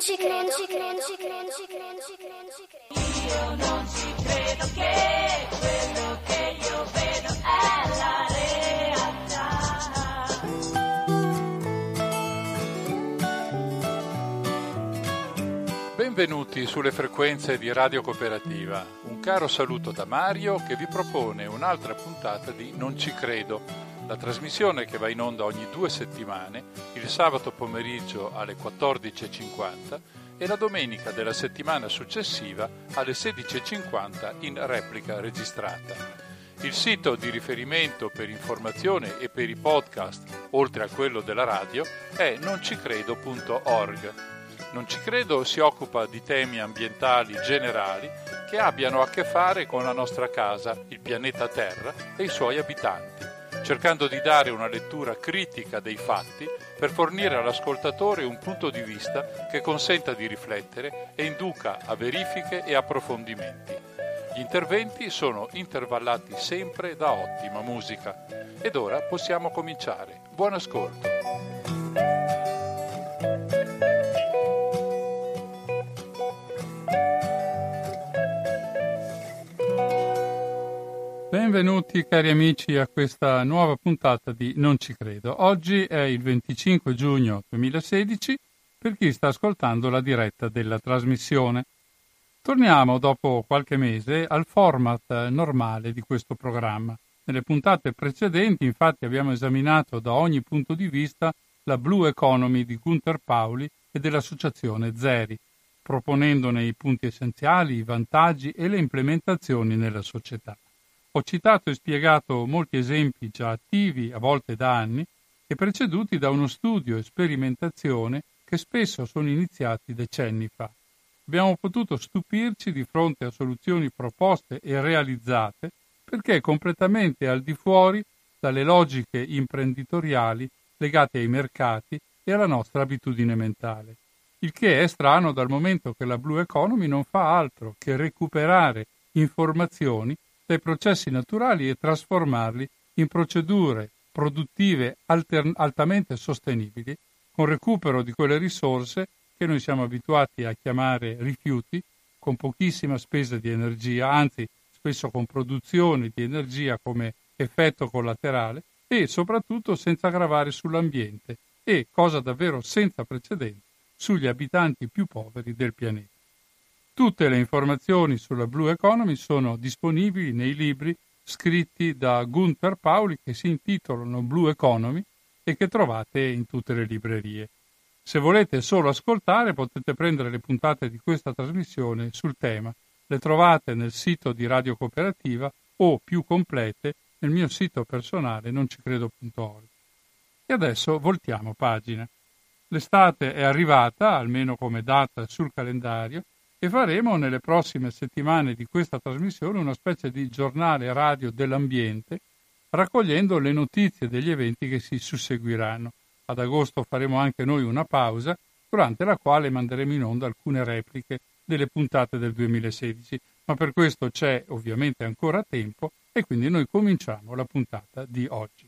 ci credo. Io non ci credo che quello che io vedo è la realtà. Benvenuti sulle frequenze di Radio Cooperativa. Un caro saluto da Mario che vi propone un'altra puntata di Non ci credo, la trasmissione che va in onda ogni 2 settimane, il sabato pomeriggio alle 14.50 e la domenica della settimana successiva alle 16.50 in replica registrata. Il sito di riferimento per informazione e per i podcast, oltre a quello della radio, è noncicredo.org. Non ci credo si occupa di temi ambientali generali che abbiano a che fare con la nostra casa, il pianeta Terra e i suoi abitanti, cercando di dare una lettura critica dei fatti per fornire all'ascoltatore un punto di vista che consenta di riflettere e induca a verifiche e approfondimenti. Gli interventi sono intervallati sempre da ottima musica. Ed ora possiamo cominciare. Buon ascolto. Benvenuti cari amici a questa nuova puntata di Non ci credo. Oggi è il 25 giugno 2016 per chi sta ascoltando la diretta della trasmissione. Torniamo dopo qualche mese al format normale di questo programma. Nelle puntate precedenti infatti abbiamo esaminato da ogni punto di vista la Blue Economy di Gunther Pauli e dell'associazione Zeri, proponendone i punti essenziali, i vantaggi e le implementazioni nella società. Ho citato e spiegato molti esempi già attivi, a volte da anni, e preceduti da uno studio e sperimentazione che spesso sono iniziati decenni fa. Abbiamo potuto stupirci di fronte a soluzioni proposte e realizzate perché completamente al di fuori dalle logiche imprenditoriali legate ai mercati e alla nostra abitudine mentale. Il che è strano dal momento che la Blue Economy non fa altro che recuperare informazioni dai processi naturali e trasformarli in procedure produttive altamente sostenibili, con recupero di quelle risorse che noi siamo abituati a chiamare rifiuti, con pochissima spesa di energia, anzi spesso con produzione di energia come effetto collaterale e soprattutto senza gravare sull'ambiente e, cosa davvero senza precedenti, sugli abitanti più poveri del pianeta. Tutte le informazioni sulla Blue Economy sono disponibili nei libri scritti da Gunther Pauli che si intitolano Blue Economy e che trovate in tutte le librerie. Se volete solo ascoltare potete prendere le puntate di questa trasmissione sul tema. Le trovate nel sito di Radio Cooperativa o, più complete, nel mio sito personale noncicredo.org. E adesso voltiamo pagina. L'estate è arrivata, almeno come data sul calendario, e faremo nelle prossime settimane di questa trasmissione una specie di giornale radio dell'ambiente, raccogliendo le notizie degli eventi che si susseguiranno. Ad agosto faremo anche noi una pausa, durante la quale manderemo in onda alcune repliche delle puntate del 2016, ma per questo c'è ovviamente ancora tempo e quindi noi cominciamo la puntata di oggi.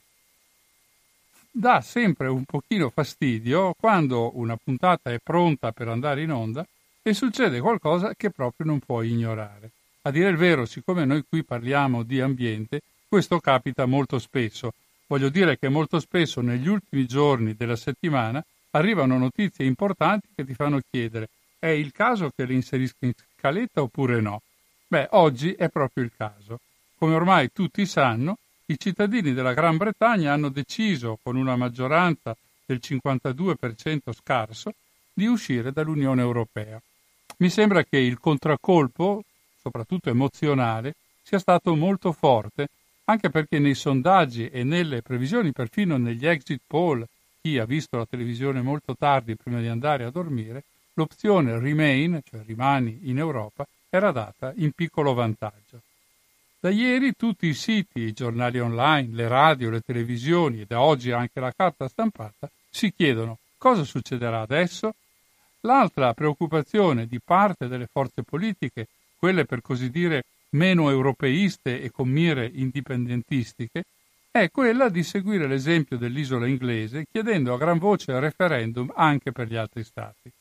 Dà sempre un pochino fastidio quando una puntata è pronta per andare in onda e succede qualcosa che proprio non puoi ignorare. A dire il vero, siccome noi qui parliamo di ambiente, questo capita molto spesso. Voglio dire che molto spesso negli ultimi giorni della settimana arrivano notizie importanti che ti fanno chiedere: è il caso che le inserisca in scaletta oppure no? Beh, oggi è proprio il caso. Come ormai tutti sanno, i cittadini della Gran Bretagna hanno deciso, con una maggioranza del 52% scarso, di uscire dall'Unione Europea. Mi sembra che il contraccolpo, soprattutto emozionale, sia stato molto forte, anche perché nei sondaggi e nelle previsioni, perfino negli exit poll, chi ha visto la televisione molto tardi prima di andare a dormire, l'opzione Remain, cioè rimani in Europa, era data in piccolo vantaggio. Da ieri tutti i siti, i giornali online, le radio, le televisioni e da oggi anche la carta stampata si chiedono cosa succederà adesso. L'altra preoccupazione di parte delle forze politiche, quelle per così dire meno europeiste e con mire indipendentistiche, è quella di seguire l'esempio dell'isola inglese chiedendo a gran voce il referendum anche per gli altri stati.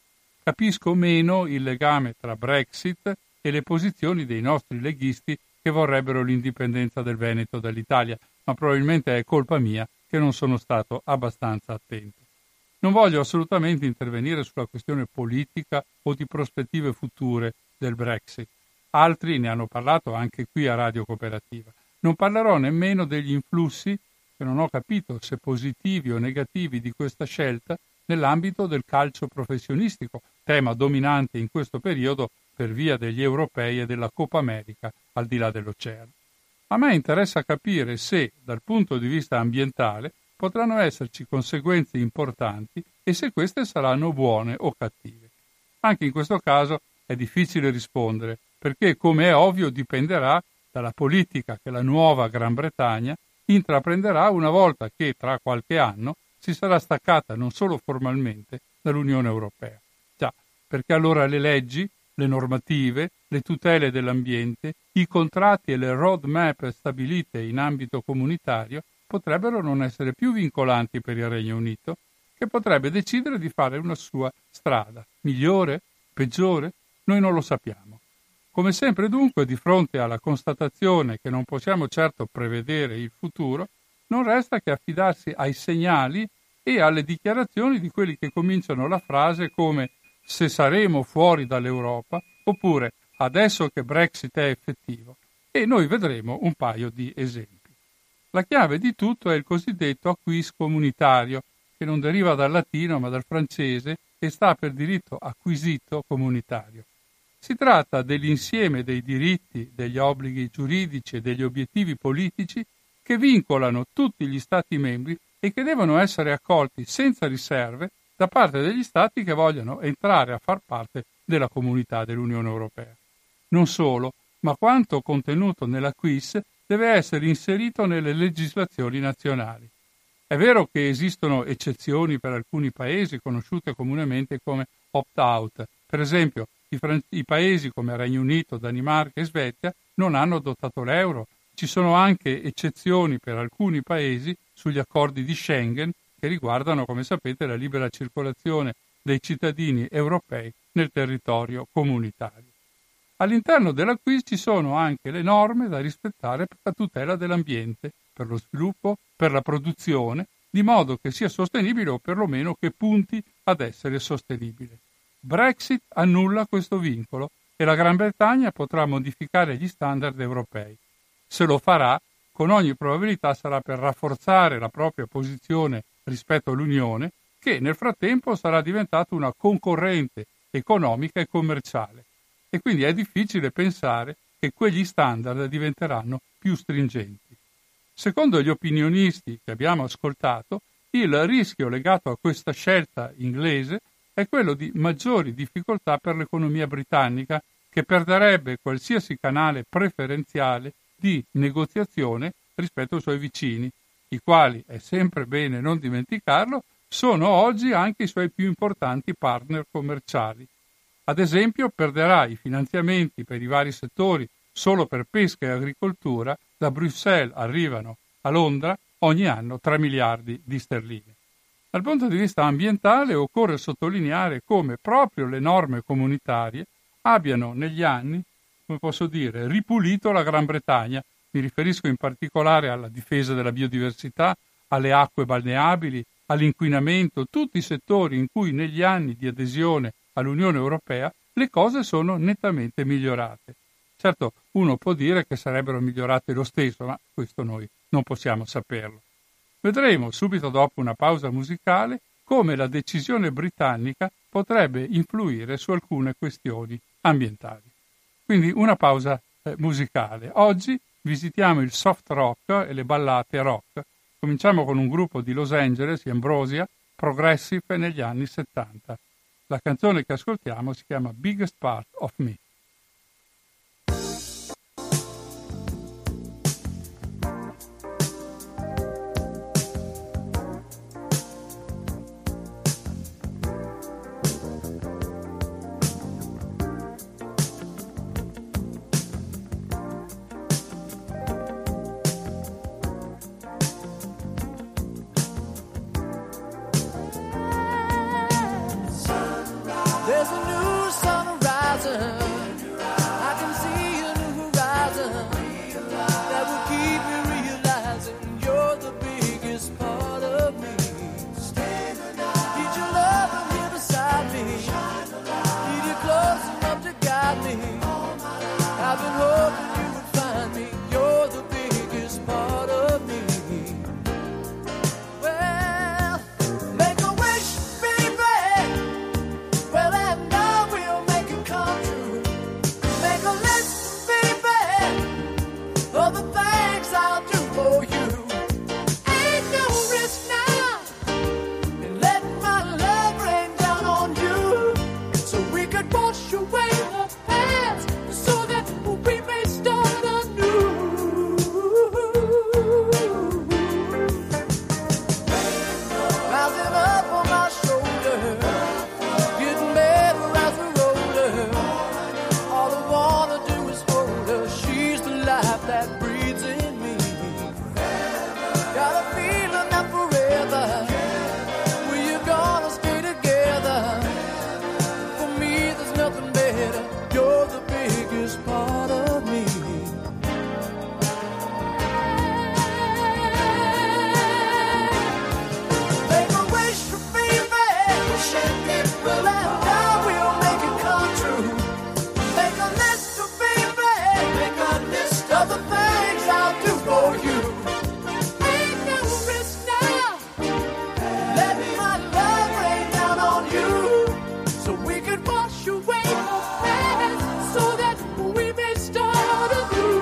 capisco meno il legame tra Brexit e le posizioni dei nostri leghisti che vorrebbero l'indipendenza del Veneto dall'Italia, ma probabilmente è colpa mia che non sono stato abbastanza attento. Non voglio assolutamente intervenire sulla questione politica o di prospettive future del Brexit. Altri ne hanno parlato anche qui a Radio Cooperativa. Non parlerò nemmeno degli influssi, che non ho capito se positivi o negativi, di questa scelta nell'ambito del calcio professionistico, tema dominante in questo periodo per via degli europei e della Coppa America al di là dell'oceano. A me interessa capire se, dal punto di vista ambientale, potranno esserci conseguenze importanti e se queste saranno buone o cattive. Anche in questo caso è difficile rispondere, perché, come è ovvio, dipenderà dalla politica che la nuova Gran Bretagna intraprenderà una volta che, tra qualche anno, si sarà staccata non solo formalmente dall'Unione Europea. Già, perché allora le leggi, le normative, le tutele dell'ambiente, i contratti e le roadmap stabilite in ambito comunitario potrebbero non essere più vincolanti per il Regno Unito, che potrebbe decidere di fare una sua strada, migliore, peggiore, noi non lo sappiamo. Come sempre dunque, di fronte alla constatazione che non possiamo certo prevedere il futuro, non resta che affidarsi ai segnali e alle dichiarazioni di quelli che cominciano la frase come «se saremo fuori dall'Europa» oppure «adesso che Brexit è effettivo», e noi vedremo un paio di esempi. La chiave di tutto è il cosiddetto acquis comunitario, che non deriva dal latino ma dal francese e sta per diritto acquisito comunitario. Si tratta dell'insieme dei diritti, degli obblighi giuridici e degli obiettivi politici che vincolano tutti gli Stati membri e che devono essere accolti senza riserve da parte degli Stati che vogliono entrare a far parte della comunità dell'Unione Europea. Non solo, ma quanto contenuto nell'acquis deve essere inserito nelle legislazioni nazionali. È vero che esistono eccezioni per alcuni paesi conosciute comunemente come opt-out. Per esempio, i paesi come Regno Unito, Danimarca e Svezia non hanno adottato l'euro. Ci sono anche eccezioni per alcuni paesi sugli accordi di Schengen che riguardano, come sapete, la libera circolazione dei cittadini europei nel territorio comunitario. All'interno dell'acquis ci sono anche le norme da rispettare per la tutela dell'ambiente, per lo sviluppo, per la produzione, di modo che sia sostenibile o perlomeno che punti ad essere sostenibile. Brexit annulla questo vincolo e la Gran Bretagna potrà modificare gli standard europei. Se lo farà, con ogni probabilità sarà per rafforzare la propria posizione rispetto all'Unione, che nel frattempo sarà diventata una concorrente economica e commerciale. E quindi è difficile pensare che quegli standard diventeranno più stringenti. Secondo gli opinionisti che abbiamo ascoltato, il rischio legato a questa scelta inglese è quello di maggiori difficoltà per l'economia britannica, che perderebbe qualsiasi canale preferenziale di negoziazione rispetto ai suoi vicini, i quali, è sempre bene non dimenticarlo, sono oggi anche i suoi più importanti partner commerciali. Ad esempio, perderà i finanziamenti per i vari settori solo per pesca e agricoltura. Da Bruxelles arrivano a Londra ogni anno 3 miliardi di sterline. Dal punto di vista ambientale occorre sottolineare come proprio le norme comunitarie abbiano negli anni, come posso dire, ripulito la Gran Bretagna. Mi riferisco in particolare alla difesa della biodiversità, alle acque balneabili, all'inquinamento, tutti i settori in cui negli anni di adesione all'Unione Europea le cose sono nettamente migliorate. Certo, uno può dire che sarebbero migliorate lo stesso, ma questo noi non possiamo saperlo. Vedremo subito dopo una pausa musicale come la decisione britannica potrebbe influire su alcune questioni ambientali. Quindi una pausa musicale. Oggi visitiamo il soft rock e le ballate rock. Cominciamo con un gruppo di Los Angeles, Ambrosia, progressive negli anni 70. La canzone che ascoltiamo si chiama Biggest Part of Me. There's a I've been hoping you would find me. You're the biggest part of me. Well, make a wish, baby. Well, and I will make it come true. Make a list, baby, of the things I'll do for you. Ain't no risk now in letting my love rain down on you, so we could wash away the past, so that we may start anew. Rising up on my shoulder, getting better as we roll her. All I wanna do is hold her. She's the life that breathes in me. Got a feeling that forever we're gonna stay together. For me, there's nothing better. You're the biggest part of me. Make a wish, baby. Well, and I will make it come true. Make a list, baby. Make a list of the things I'll do for you. Ain't no risk now. Let my love rain down on you, so we could wash away the past, so that we may start anew.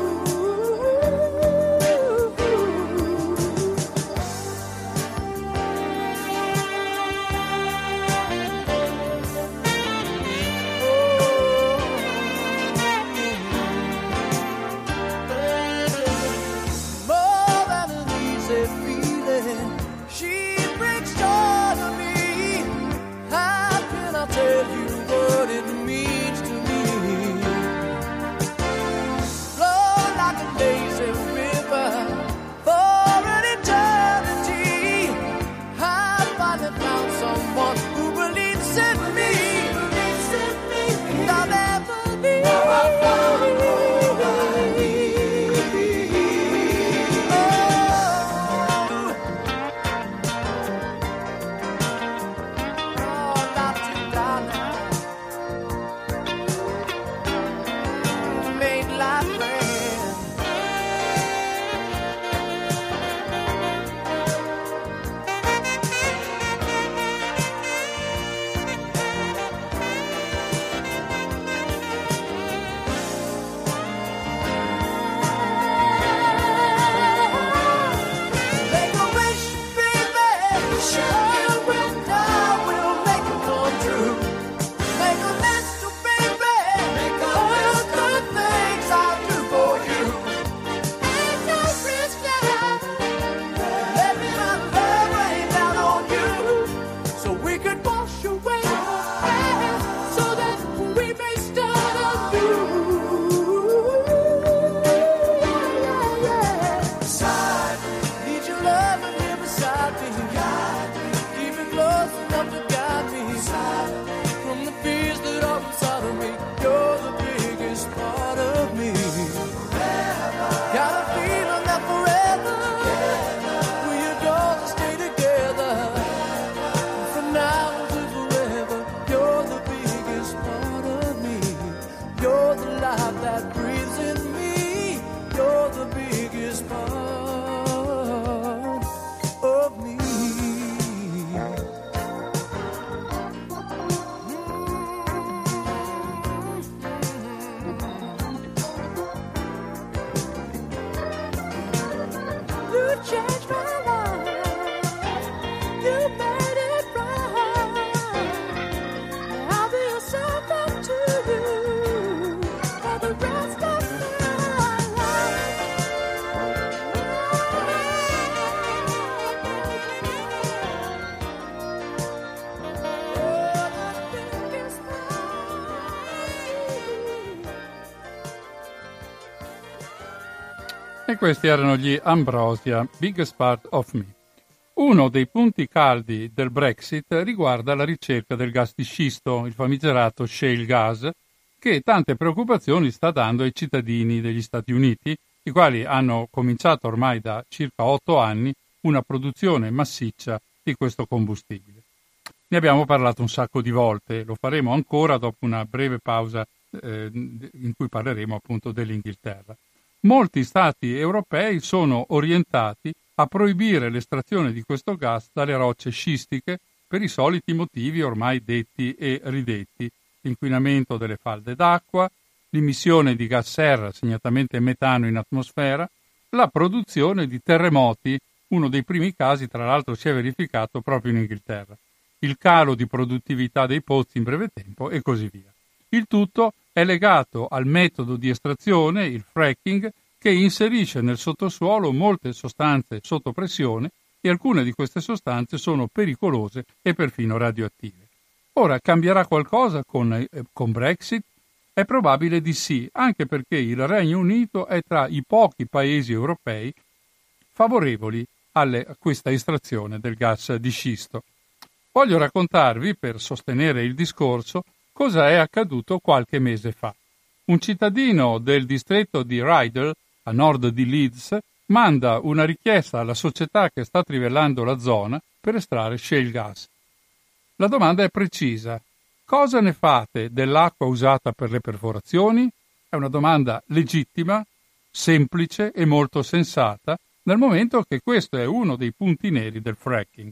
More than an easy feeling, she brings joy to me. How can I tell you what it means to me? Flow like a lazy river for an eternity. I finally found someone who believes in me, and I'll never leave. Made life grand. Make a wish, baby. Sure will, I will make it come true. Make a list, baby. Make all the things I'll do for you. Ain't no risk now. Let my love rain down on you, so we could wash away the past, so that we may start anew. Side, need your love and here beside me. Keep it close enough to guide me. From the fears that are inside of me, you're the biggest part of me. Got a feeling that forever we're gonna stay together. From now to forever, you're the biggest part of me. You're the life that breathes in me. You're the biggest part of me. You changed my life. You made it right. I'll be a servant to you for the rest of my life. You're the biggest E questi erano gli Ambrosia, Biggest Part of Me. Uno dei punti caldi del Brexit riguarda la ricerca del gas di scisto, il famigerato shale gas, che tante preoccupazioni sta dando ai cittadini degli Stati Uniti, i quali hanno cominciato ormai da circa 8 anni una produzione massiccia di questo combustibile. Ne abbiamo parlato un sacco di volte, lo faremo ancora dopo una breve pausa in cui parleremo appunto dell'Inghilterra. Molti stati europei sono orientati a proibire l'estrazione di questo gas dalle rocce scistiche per i soliti motivi ormai detti e ridetti: l'inquinamento delle falde d'acqua, l'emissione di gas serra, segnatamente metano in atmosfera, la produzione di terremoti. Uno dei primi casi, tra l'altro, si è verificato proprio in Inghilterra, il calo di produttività dei pozzi in breve tempo e così via. Il tutto è legato al metodo di estrazione, il fracking, che inserisce nel sottosuolo molte sostanze sotto pressione e alcune di queste sostanze sono pericolose e perfino radioattive. Ora, cambierà qualcosa con Brexit? È probabile di sì, anche perché il Regno Unito è tra i pochi paesi europei favorevoli a questa estrazione del gas di scisto. Voglio raccontarvi, per sostenere il discorso, cosa è accaduto qualche mese fa. Un cittadino del distretto di Rydal, a nord di Leeds, manda una richiesta alla società che sta trivellando la zona per estrarre shale gas. La domanda è precisa: cosa ne fate dell'acqua usata per le perforazioni? È una domanda legittima, semplice e molto sensata, nel momento che questo è uno dei punti neri del fracking.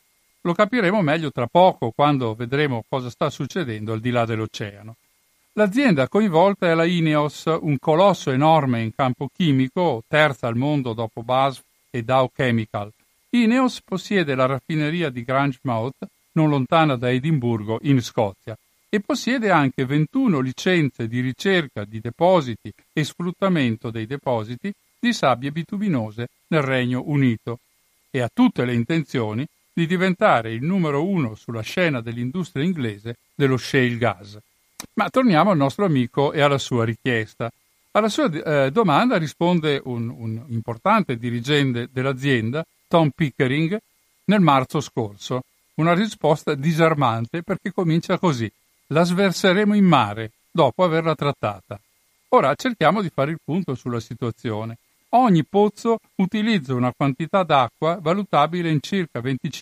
Lo capiremo meglio tra poco, quando vedremo cosa sta succedendo al di là dell'oceano. L'azienda coinvolta è la Ineos, un colosso enorme in campo chimico, terza al mondo dopo BASF e Dow Chemical. Ineos possiede la raffineria di Grangemouth, non lontana da Edimburgo, in Scozia, e possiede anche 21 licenze di ricerca di depositi e sfruttamento dei depositi di sabbie bituminose nel Regno Unito, e ha tutte le intenzioni di diventare il numero 1 sulla scena dell'industria inglese dello shale gas. Ma torniamo al nostro amico e alla sua richiesta. Alla sua domanda risponde un importante dirigente dell'azienda, Tom Pickering, nel marzo scorso. Una risposta disarmante, perché comincia così: la sverseremo in mare dopo averla trattata. Ora cerchiamo di fare il punto sulla situazione. Ogni pozzo utilizza una quantità d'acqua valutabile in circa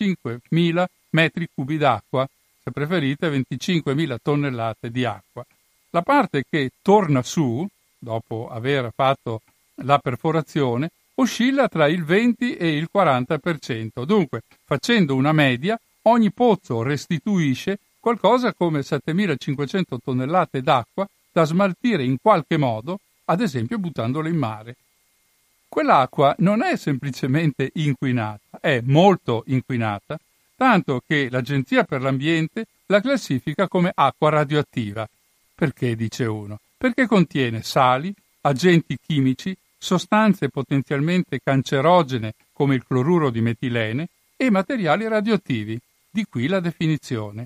25.000 metri cubi d'acqua, se preferite 25.000 tonnellate di acqua. La parte che torna su, dopo aver fatto la perforazione, oscilla tra il 20 e il 40%. Dunque, facendo una media, ogni pozzo restituisce qualcosa come 7.500 tonnellate d'acqua da smaltire in qualche modo, ad esempio buttandole in mare. Quell'acqua non è semplicemente inquinata, è molto inquinata, tanto che l'Agenzia per l'Ambiente la classifica come acqua radioattiva. Perché, dice uno? Perché contiene sali, agenti chimici, sostanze potenzialmente cancerogene come il cloruro di metilene e materiali radioattivi. Di qui la definizione.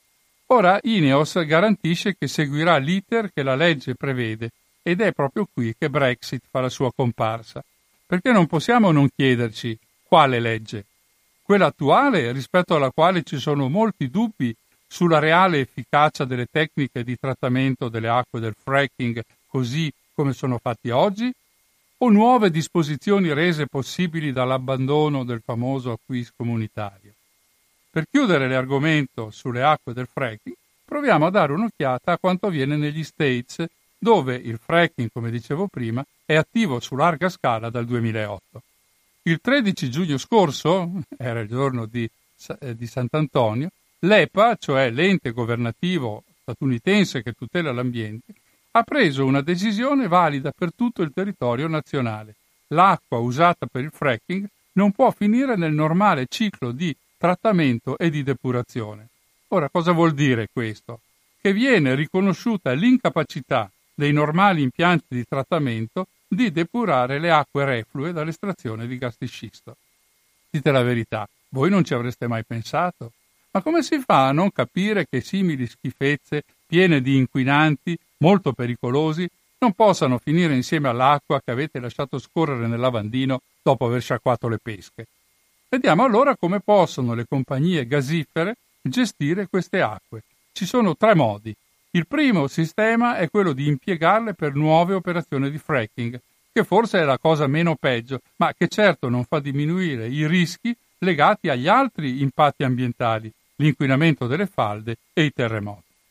Ora Ineos garantisce che seguirà l'iter che la legge prevede, ed è proprio qui che Brexit fa la sua comparsa. Perché non possiamo non chiederci quale legge? Quella attuale, rispetto alla quale ci sono molti dubbi sulla reale efficacia delle tecniche di trattamento delle acque del fracking così come sono fatti oggi, o nuove disposizioni rese possibili dall'abbandono del famoso acquis comunitario? Per chiudere l'argomento sulle acque del fracking, proviamo a dare un'occhiata a quanto avviene negli States, dove il fracking, come dicevo prima, è attivo su larga scala dal 2008. Il 13 giugno scorso, era il giorno di Sant'Antonio, l'EPA, cioè l'ente governativo statunitense che tutela l'ambiente, ha preso una decisione valida per tutto il territorio nazionale. L'acqua usata per il fracking non può finire nel normale ciclo di trattamento e di depurazione. Ora, cosa vuol dire questo? Che viene riconosciuta l'incapacità dei normali impianti di trattamento di depurare le acque reflue dall'estrazione di gas di scisto. Dite la verità, voi non ci avreste mai pensato? Ma come si fa a non capire che simili schifezze, piene di inquinanti, molto pericolosi, non possano finire insieme all'acqua che avete lasciato scorrere nel lavandino dopo aver sciacquato le pesche? Vediamo allora come possono le compagnie gasifere gestire queste acque. Ci sono 3 modi. Il primo sistema è quello di impiegarle per nuove operazioni di fracking, che forse è la cosa meno peggio, ma che certo non fa diminuire i rischi legati agli altri impatti ambientali, l'inquinamento delle falde e i terremoti.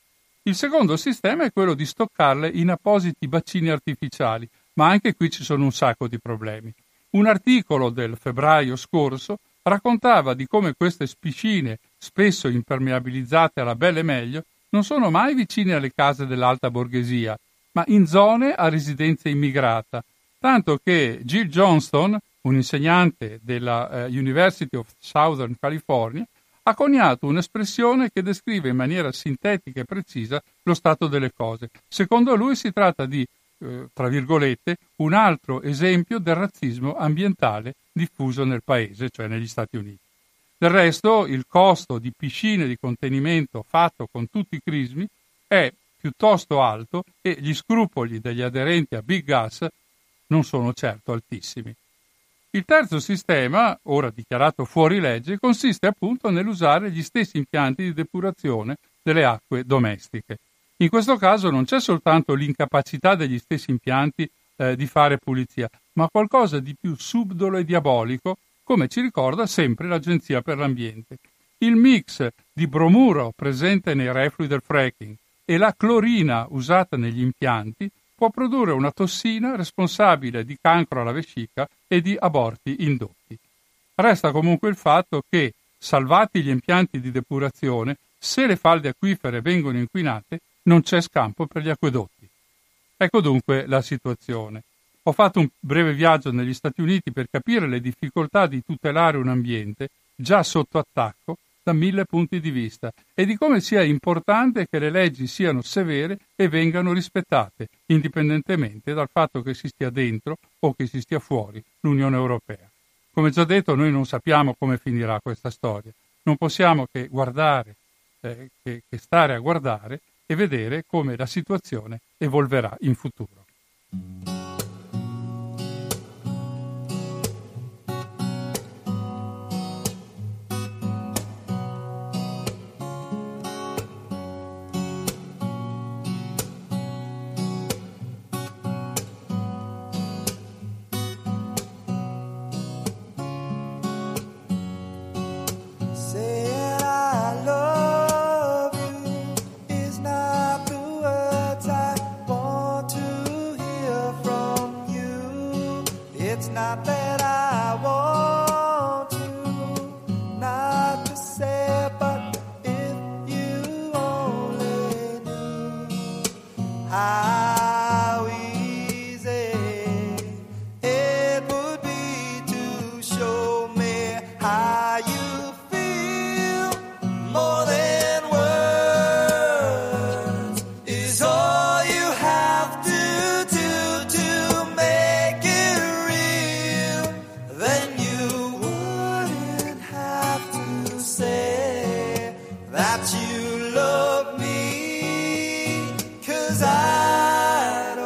Il secondo sistema è quello di stoccarle in appositi bacini artificiali, ma anche qui ci sono un sacco di problemi. Un articolo del febbraio scorso raccontava di come queste piscine, spesso impermeabilizzate alla belle meglio, non sono mai vicine alle case dell'alta borghesia, ma in zone a residenza immigrata, tanto che Jill Johnston, un insegnante della University of Southern California, ha coniato un'espressione che descrive in maniera sintetica e precisa lo stato delle cose. Secondo lui si tratta di, tra virgolette, un altro esempio del razzismo ambientale diffuso nel paese, cioè negli Stati Uniti. Del resto, il costo di piscine di contenimento fatto con tutti i crismi è piuttosto alto e gli scrupoli degli aderenti a Big Gas non sono certo altissimi. Il terzo sistema, ora dichiarato fuori legge, consiste appunto nell'usare gli stessi impianti di depurazione delle acque domestiche. In questo caso non c'è soltanto l'incapacità degli stessi impianti di fare pulizia, ma qualcosa di più subdolo e diabolico, come ci ricorda sempre l'Agenzia per l'Ambiente. Il mix di bromuro presente nei reflui del fracking e la clorina usata negli impianti può produrre una tossina responsabile di cancro alla vescica e di aborti indotti. Resta comunque il fatto che, salvati gli impianti di depurazione, se le falde acquifere vengono inquinate, non c'è scampo per gli acquedotti. Ecco dunque la situazione. Ho fatto un breve viaggio negli Stati Uniti per capire le difficoltà di tutelare un ambiente già sotto attacco da 1000 punti di vista e di come sia importante che le leggi siano severe e vengano rispettate, indipendentemente dal fatto che si stia dentro o che si stia fuori l'Unione Europea. Come già detto, noi non sappiamo come finirà questa storia. Non possiamo che guardare, che stare a guardare e vedere come la situazione evolverà in futuro. Saying I love you is not the words I want to hear from you. It's not that I want you not to say, but if you only knew how easy it would be to show me how you feel. More than words is all you have to do to make it real. Then you wouldn't have to say that you love me, 'cause I'd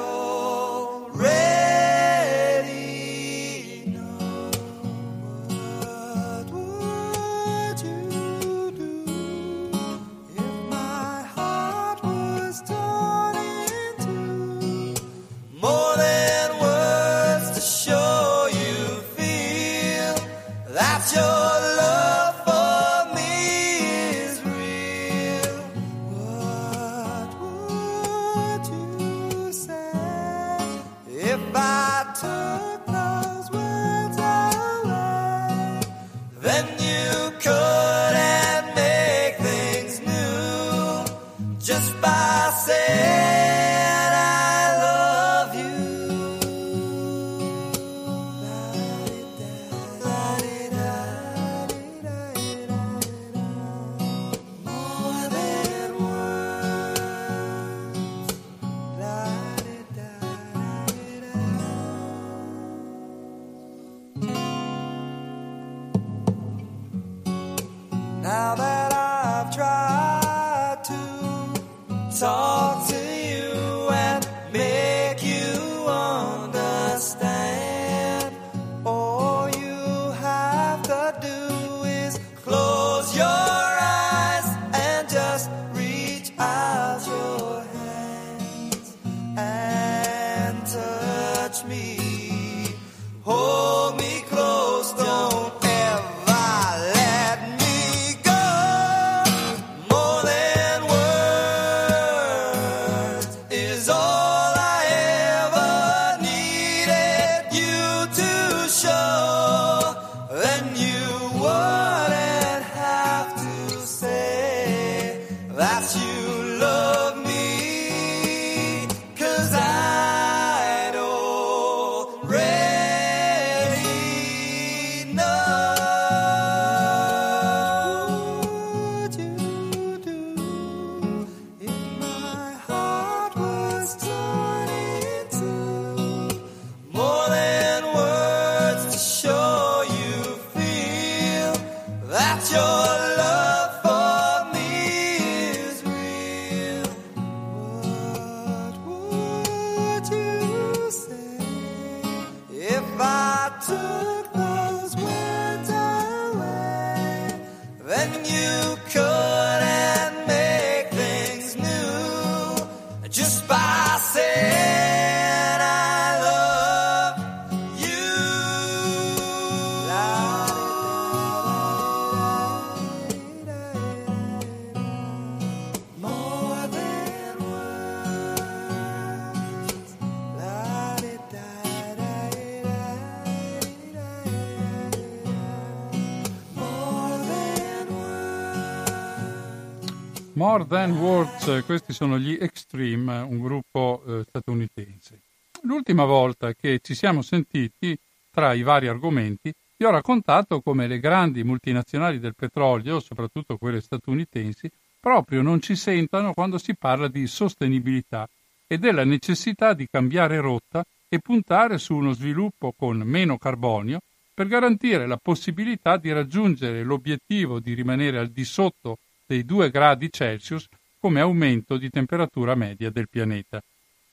already know. What would you do if my heart was torn in two? More than words to show you feel that your love for me is real. What would you say if I took those words away? Then you couldn't make things new just by saying I love you. More than words. Now that I've tried to talk to you and make you understand, all you have to do is close your eyes and just reach out your hands and touch me. Hold me close, don't ever let me go. More than words. took those words away, then you couldn't make things new just by saying I love you. More than words. More Than Words, questi sono gli Extreme, un gruppo statunitense. L'ultima volta che ci siamo sentiti, tra i vari argomenti, vi ho raccontato come le grandi multinazionali del petrolio, soprattutto quelle statunitensi, proprio non ci sentano quando si parla di sostenibilità e della necessità di cambiare rotta e puntare su uno sviluppo con meno carbonio per garantire la possibilità di raggiungere l'obiettivo di rimanere al di sotto dei 2 gradi Celsius come aumento di temperatura media del pianeta.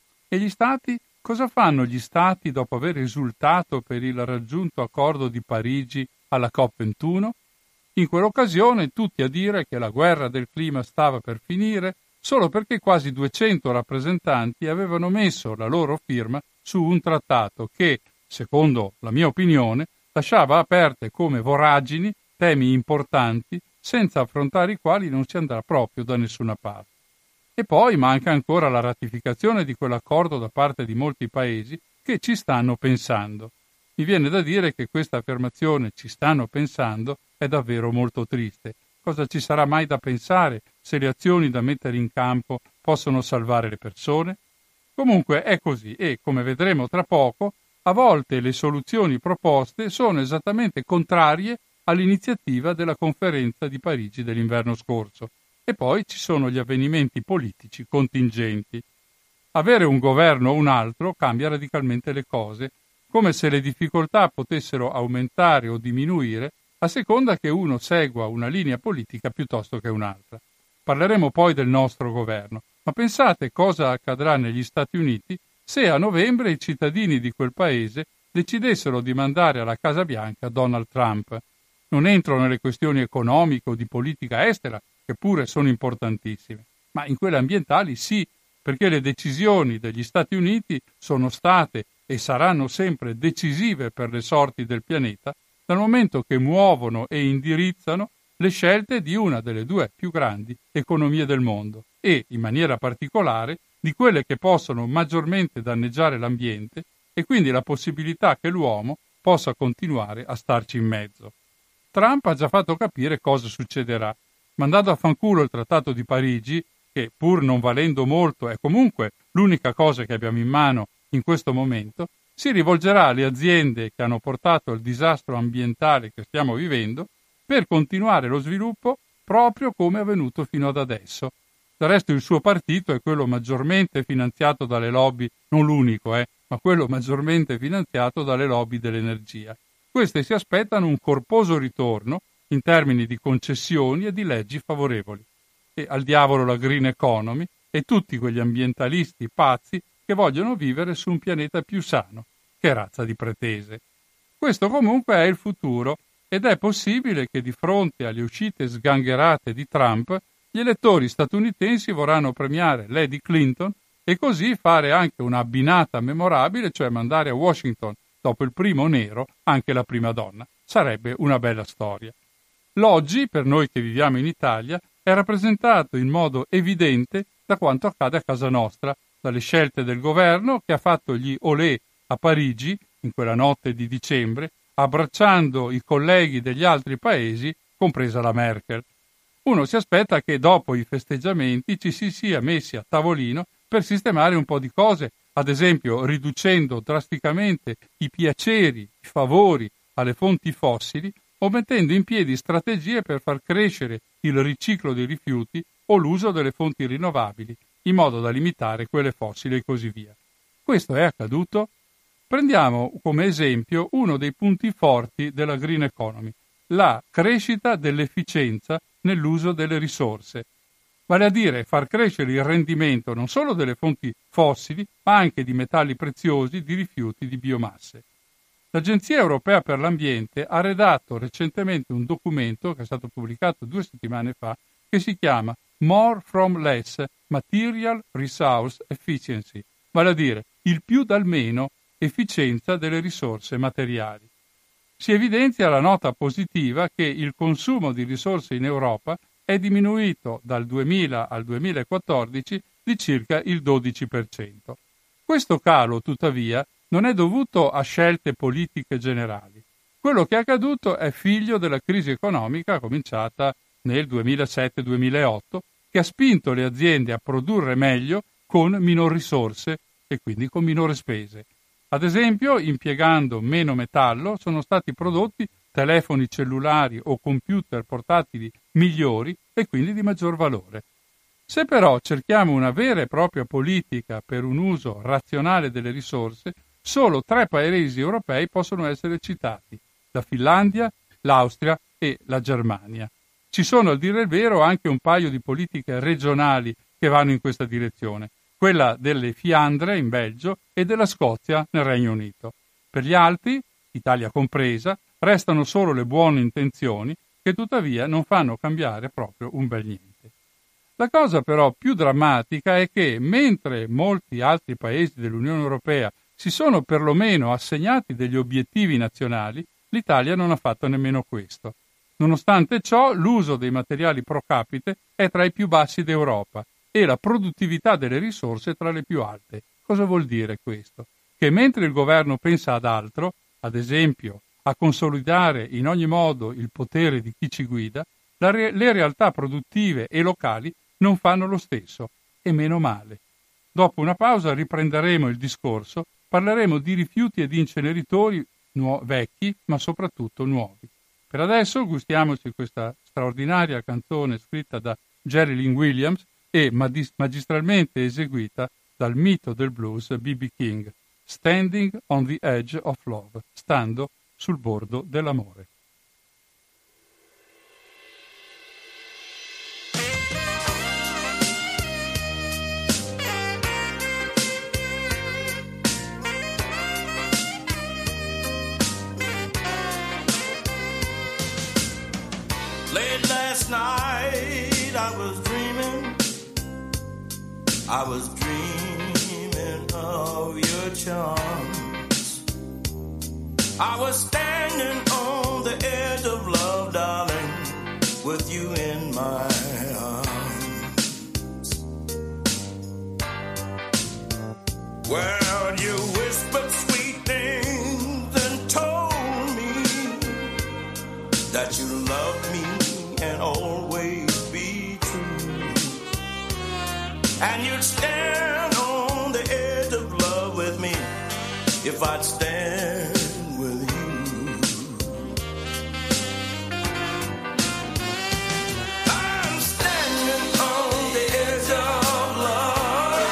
E gli Stati? Cosa fanno gli Stati dopo aver esultato per il raggiunto accordo di Parigi alla COP21? In quell'occasione tutti a dire che la guerra del clima stava per finire solo perché quasi 200 rappresentanti avevano messo la loro firma su un trattato che, secondo la mia opinione, lasciava aperte come voragini temi importanti senza affrontare i quali non si andrà proprio da nessuna parte. E poi manca ancora la ratificazione di quell'accordo da parte di molti paesi che ci stanno pensando. Mi viene da dire che questa affermazione "ci stanno pensando" è davvero molto triste. Cosa ci sarà mai da pensare se le azioni da mettere in campo possono salvare le persone? Comunque è così e, come vedremo tra poco, a volte le soluzioni proposte sono esattamente contrarie all'iniziativa della conferenza di Parigi dell'inverno scorso. E poi ci sono gli avvenimenti politici contingenti. Avere un governo o un altro cambia radicalmente le cose, come se le difficoltà potessero aumentare o diminuire a seconda che uno segua una linea politica piuttosto che un'altra. Parleremo poi del nostro governo, ma pensate cosa accadrà negli Stati Uniti se a novembre i cittadini di quel paese decidessero di mandare alla Casa Bianca Donald Trump. Non entro nelle questioni economiche o di politica estera, che pure sono importantissime, ma in quelle ambientali sì, perché le decisioni degli Stati Uniti sono state e saranno sempre decisive per le sorti del pianeta, dal momento che muovono e indirizzano le scelte di una delle 2 più grandi economie del mondo e, in maniera particolare, di quelle che possono maggiormente danneggiare l'ambiente e quindi la possibilità che l'uomo possa continuare a starci in mezzo. Trump ha già fatto capire cosa succederà. Mandando a fanculo il Trattato di Parigi, che pur non valendo molto è comunque l'unica cosa che abbiamo in mano in questo momento, si rivolgerà alle aziende che hanno portato al disastro ambientale che stiamo vivendo per continuare lo sviluppo proprio come è avvenuto fino ad adesso. Del resto il suo partito è quello maggiormente finanziato dalle lobby, non l'unico, ma quello maggiormente finanziato dalle lobby dell'energia. Queste si aspettano un corposo ritorno in termini di concessioni e di leggi favorevoli. E al diavolo la green economy e tutti quegli ambientalisti pazzi che vogliono vivere su un pianeta più sano. Che razza di pretese. Questo comunque è il futuro ed è possibile che di fronte alle uscite sgangherate di Trump gli elettori statunitensi vorranno premiare Lady Clinton e così fare anche una abbinata memorabile, cioè mandare a Washington dopo il primo nero anche la prima donna. Sarebbe una bella storia. L'oggi, per noi che viviamo in Italia, è rappresentato in modo evidente da quanto accade a casa nostra, dalle scelte del governo che ha fatto gli olè a Parigi, in quella notte di dicembre, abbracciando i colleghi degli altri paesi, compresa la Merkel. Uno si aspetta che dopo i festeggiamenti ci si sia messi a tavolino per sistemare un po' di cose, ad esempio riducendo drasticamente i piaceri, i favori alle fonti fossili o mettendo in piedi strategie per far crescere il riciclo dei rifiuti o l'uso delle fonti rinnovabili, in modo da limitare quelle fossili e così via. Questo è accaduto? Prendiamo come esempio uno dei punti forti della green economy, la crescita dell'efficienza nell'uso delle risorse, vale a dire far crescere il rendimento non solo delle fonti fossili, ma anche di metalli preziosi, di rifiuti, di biomasse. L'Agenzia Europea per l'Ambiente ha redatto recentemente un documento che è stato pubblicato 2 settimane fa che si chiama More from Less, Material Resource Efficiency, vale a dire il più dal meno, efficienza delle risorse materiali. Si evidenzia la nota positiva che il consumo di risorse in Europa è diminuito dal 2000 al 2014 di circa il 12%. Questo calo, tuttavia, non è dovuto a scelte politiche generali. Quello che è accaduto è figlio della crisi economica cominciata nel 2007-2008, che ha spinto le aziende a produrre meglio con minor risorse e quindi con minore spese. Ad esempio, impiegando meno metallo, sono stati prodotti telefoni cellulari o computer portatili migliori e quindi di maggior valore. Se però cerchiamo una vera e propria politica per un uso razionale delle risorse, solo 3 paesi europei possono essere citati: la Finlandia, l'Austria e la Germania. Ci sono, a dire il vero, anche un paio di politiche regionali che vanno in questa direzione, quella delle Fiandre in Belgio e della Scozia nel Regno Unito. Per gli altri, Italia compresa, restano solo le buone intenzioni che tuttavia non fanno cambiare proprio un bel niente. La cosa però più drammatica è che mentre molti altri paesi dell'Unione Europea si sono perlomeno assegnati degli obiettivi nazionali, l'Italia non ha fatto nemmeno questo. Nonostante ciò, l'uso dei materiali pro capite è tra i più bassi d'Europa e la produttività delle risorse tra le più alte. Cosa vuol dire questo? Che mentre il governo pensa ad altro, ad esempio a consolidare in ogni modo il potere di chi ci guida, le realtà produttive e locali non fanno lo stesso, e meno male. Dopo una pausa riprenderemo il discorso, parleremo di rifiuti e di inceneritori vecchi, ma soprattutto nuovi. Per adesso gustiamoci questa straordinaria canzone scritta da Jerry Lynn Williams e magistralmente eseguita dal mito del blues B.B. King, Standing on the Edge of Love, stando sul bordo dell'amore. Late last night I was dreaming of your charms. I was standing on the edge of love, darling, with you in my arms. Well, you whispered sweet things and told me that you loved me and always be true. And you'd stand on the edge of love with me if I'd stand with you. I'm standing on the edge of love,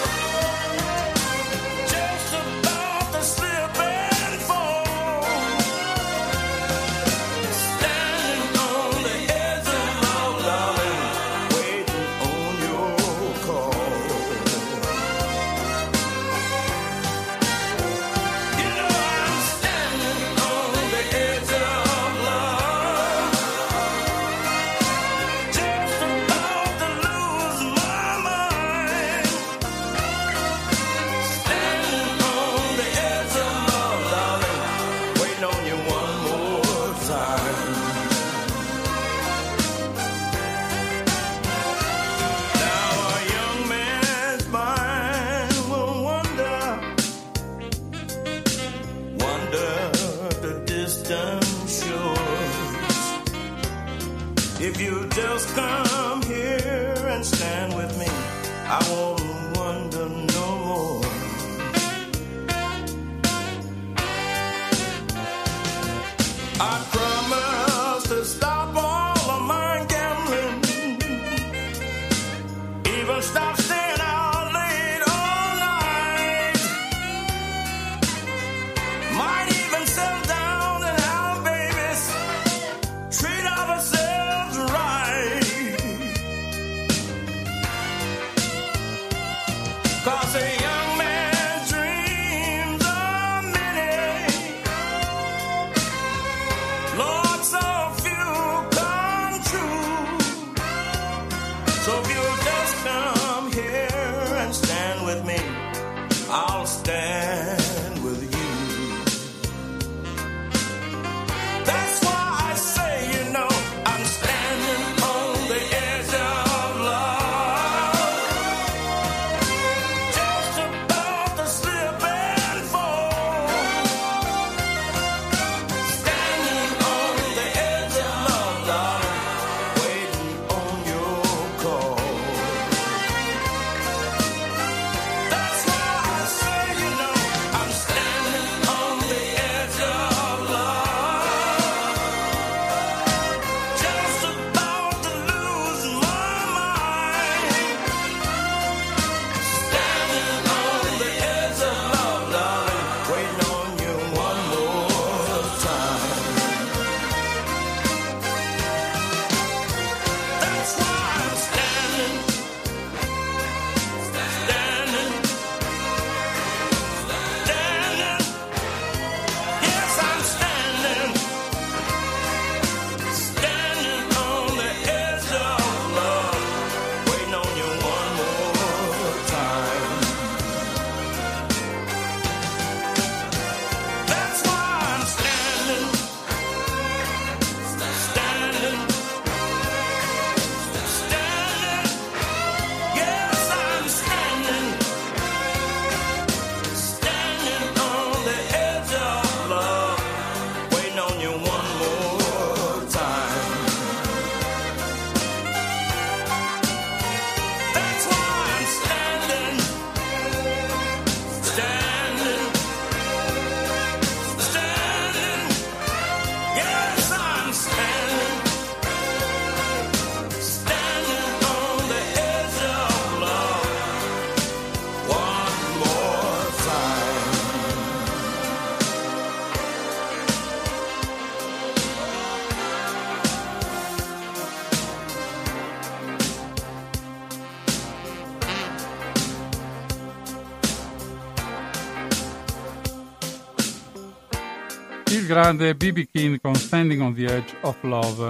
just about to slip and fall. Standing on the edge of love, darling, waiting on your call. You know I'm standing on the edge of love, just about to lose my mind. Standing on the edge of love, darling, waiting on you one more time. Now a young man's mind will wander the distant shores. If you just come here and stand with me, I won't wonder no more. I promise to stop all of my gambling, even stop staying out late all night. Might even settle down and have babies, treat ourselves right. 'Cause a young man's dreams are many, Il grande B.B. King con Standing on the Edge of Love.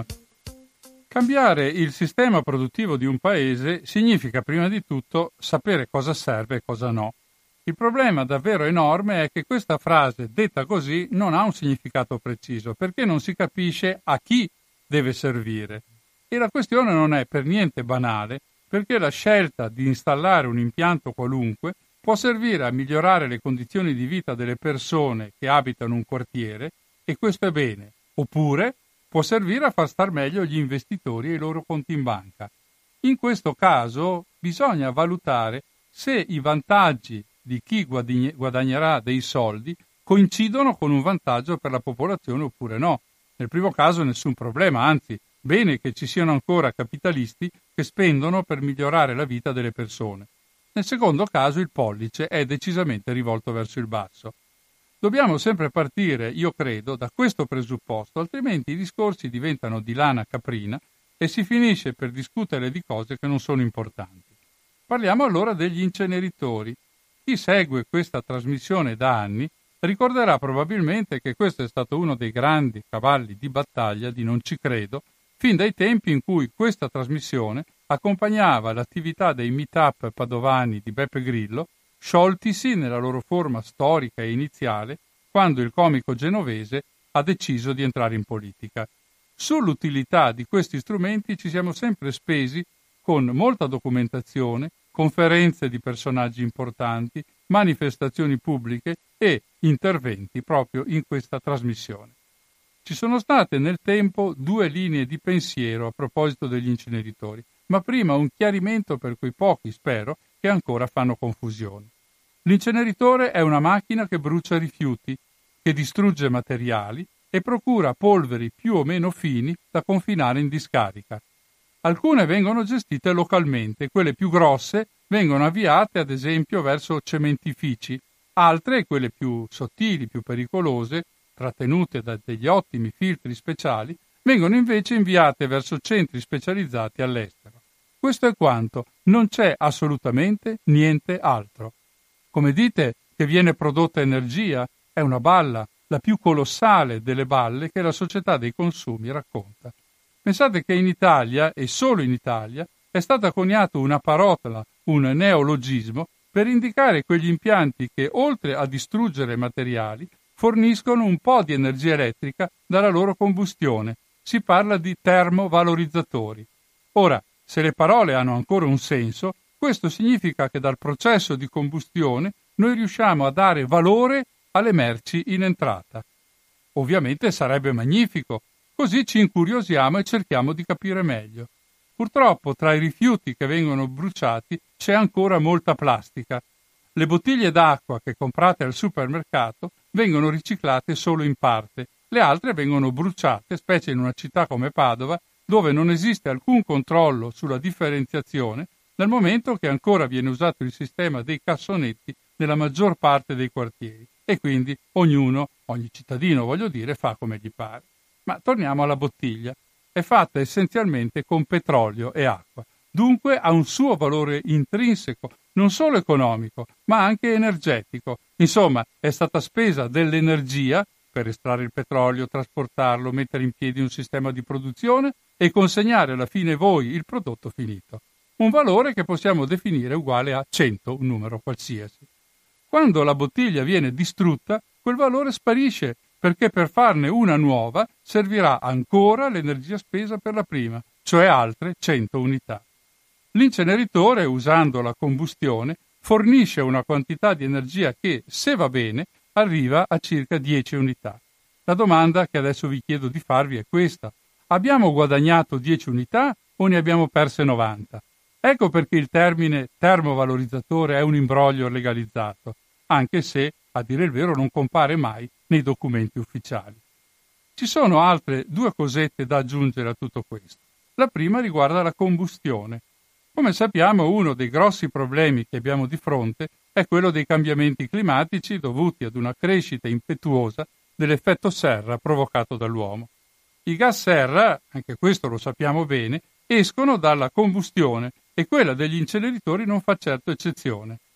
Cambiare il sistema produttivo di un paese significa prima di tutto sapere cosa serve e cosa no. Il problema davvero enorme è che questa frase, detta così, non ha un significato preciso, perché non si capisce a chi deve servire. E la questione non è per niente banale, perché la scelta di installare un impianto qualunque può servire a migliorare le condizioni di vita delle persone che abitano un quartiere, e questo è bene, oppure può servire a far star meglio gli investitori e i loro conti in banca. In questo caso bisogna valutare se i vantaggi di chi guadagnerà dei soldi coincidono con un vantaggio per la popolazione oppure no. Nel primo caso nessun problema, anzi, bene che ci siano ancora capitalisti che spendono per migliorare la vita delle persone. Nel secondo caso il pollice è decisamente rivolto verso il basso. Dobbiamo sempre partire, io credo, da questo presupposto, altrimenti i discorsi diventano di lana caprina e si finisce per discutere di cose che non sono importanti. Parliamo allora degli inceneritori. Chi segue questa trasmissione da anni ricorderà probabilmente che questo è stato uno dei grandi cavalli di battaglia di Non ci credo, fin dai tempi in cui questa trasmissione accompagnava l'attività dei meet-up padovani di Beppe Grillo, scioltisi nella loro forma storica e iniziale quando il comico genovese ha deciso di entrare in politica. Sull'utilità di questi strumenti ci siamo sempre spesi con molta documentazione, conferenze di personaggi importanti, manifestazioni pubbliche e interventi proprio in questa trasmissione. Ci sono state nel tempo due linee di pensiero a proposito degli inceneritori, ma prima un chiarimento per quei pochi, spero, che ancora fanno confusione. L'inceneritore è una macchina che brucia rifiuti, che distrugge materiali e procura polveri più o meno fini da confinare in discarica. Alcune vengono gestite localmente, quelle più grosse vengono avviate ad esempio verso cementifici, altre, quelle più sottili, più pericolose, trattenute da degli ottimi filtri speciali, vengono invece inviate verso centri specializzati all'estero. Questo è quanto, non c'è assolutamente niente altro. Come dite che viene prodotta energia, è una balla, la più colossale delle balle che la società dei consumi racconta. Pensate che in Italia, e solo in Italia, è stata coniata una parola, un neologismo, per indicare quegli impianti che, oltre a distruggere materiali, forniscono un po' di energia elettrica dalla loro combustione. Si parla di termovalorizzatori. Ora, se le parole hanno ancora un senso, questo significa che dal processo di combustione noi riusciamo a dare valore alle merci in entrata. Ovviamente sarebbe magnifico, così ci incuriosiamo e cerchiamo di capire meglio. Purtroppo tra i rifiuti che vengono bruciati c'è ancora molta plastica. Le bottiglie d'acqua che comprate al supermercato vengono riciclate solo in parte, le altre vengono bruciate, specie in una città come Padova, dove non esiste alcun controllo sulla differenziazione, dal momento che ancora viene usato il sistema dei cassonetti nella maggior parte dei quartieri e quindi ogni cittadino voglio dire, fa come gli pare. Ma torniamo alla bottiglia. È fatta essenzialmente con petrolio e acqua, dunque ha un suo valore intrinseco, non solo economico, ma anche energetico. Insomma, è stata spesa dell'energia per estrarre il petrolio, trasportarlo, mettere in piedi un sistema di produzione e consegnare alla fine voi il prodotto finito. Un valore che possiamo definire uguale a 100, un numero qualsiasi. Quando la bottiglia viene distrutta, quel valore sparisce, perché per farne una nuova servirà ancora l'energia spesa per la prima, cioè altre 100 unità. L'inceneritore, usando la combustione, fornisce una quantità di energia che, se va bene, arriva a circa 10 unità. La domanda che adesso vi chiedo di farvi è questa: abbiamo guadagnato 10 unità o ne abbiamo perse 90? Ecco perché il termine termovalorizzatore è un imbroglio legalizzato, anche se, a dire il vero, non compare mai nei documenti ufficiali. Ci sono altre due cosette da aggiungere a tutto questo. La prima riguarda la combustione. Come sappiamo, uno dei grossi problemi che abbiamo di fronte è quello dei cambiamenti climatici dovuti ad una crescita impetuosa dell'effetto serra provocato dall'uomo. I gas serra, anche questo lo sappiamo bene, escono dalla combustione e quella degli inceneritori non fa certo eccezione.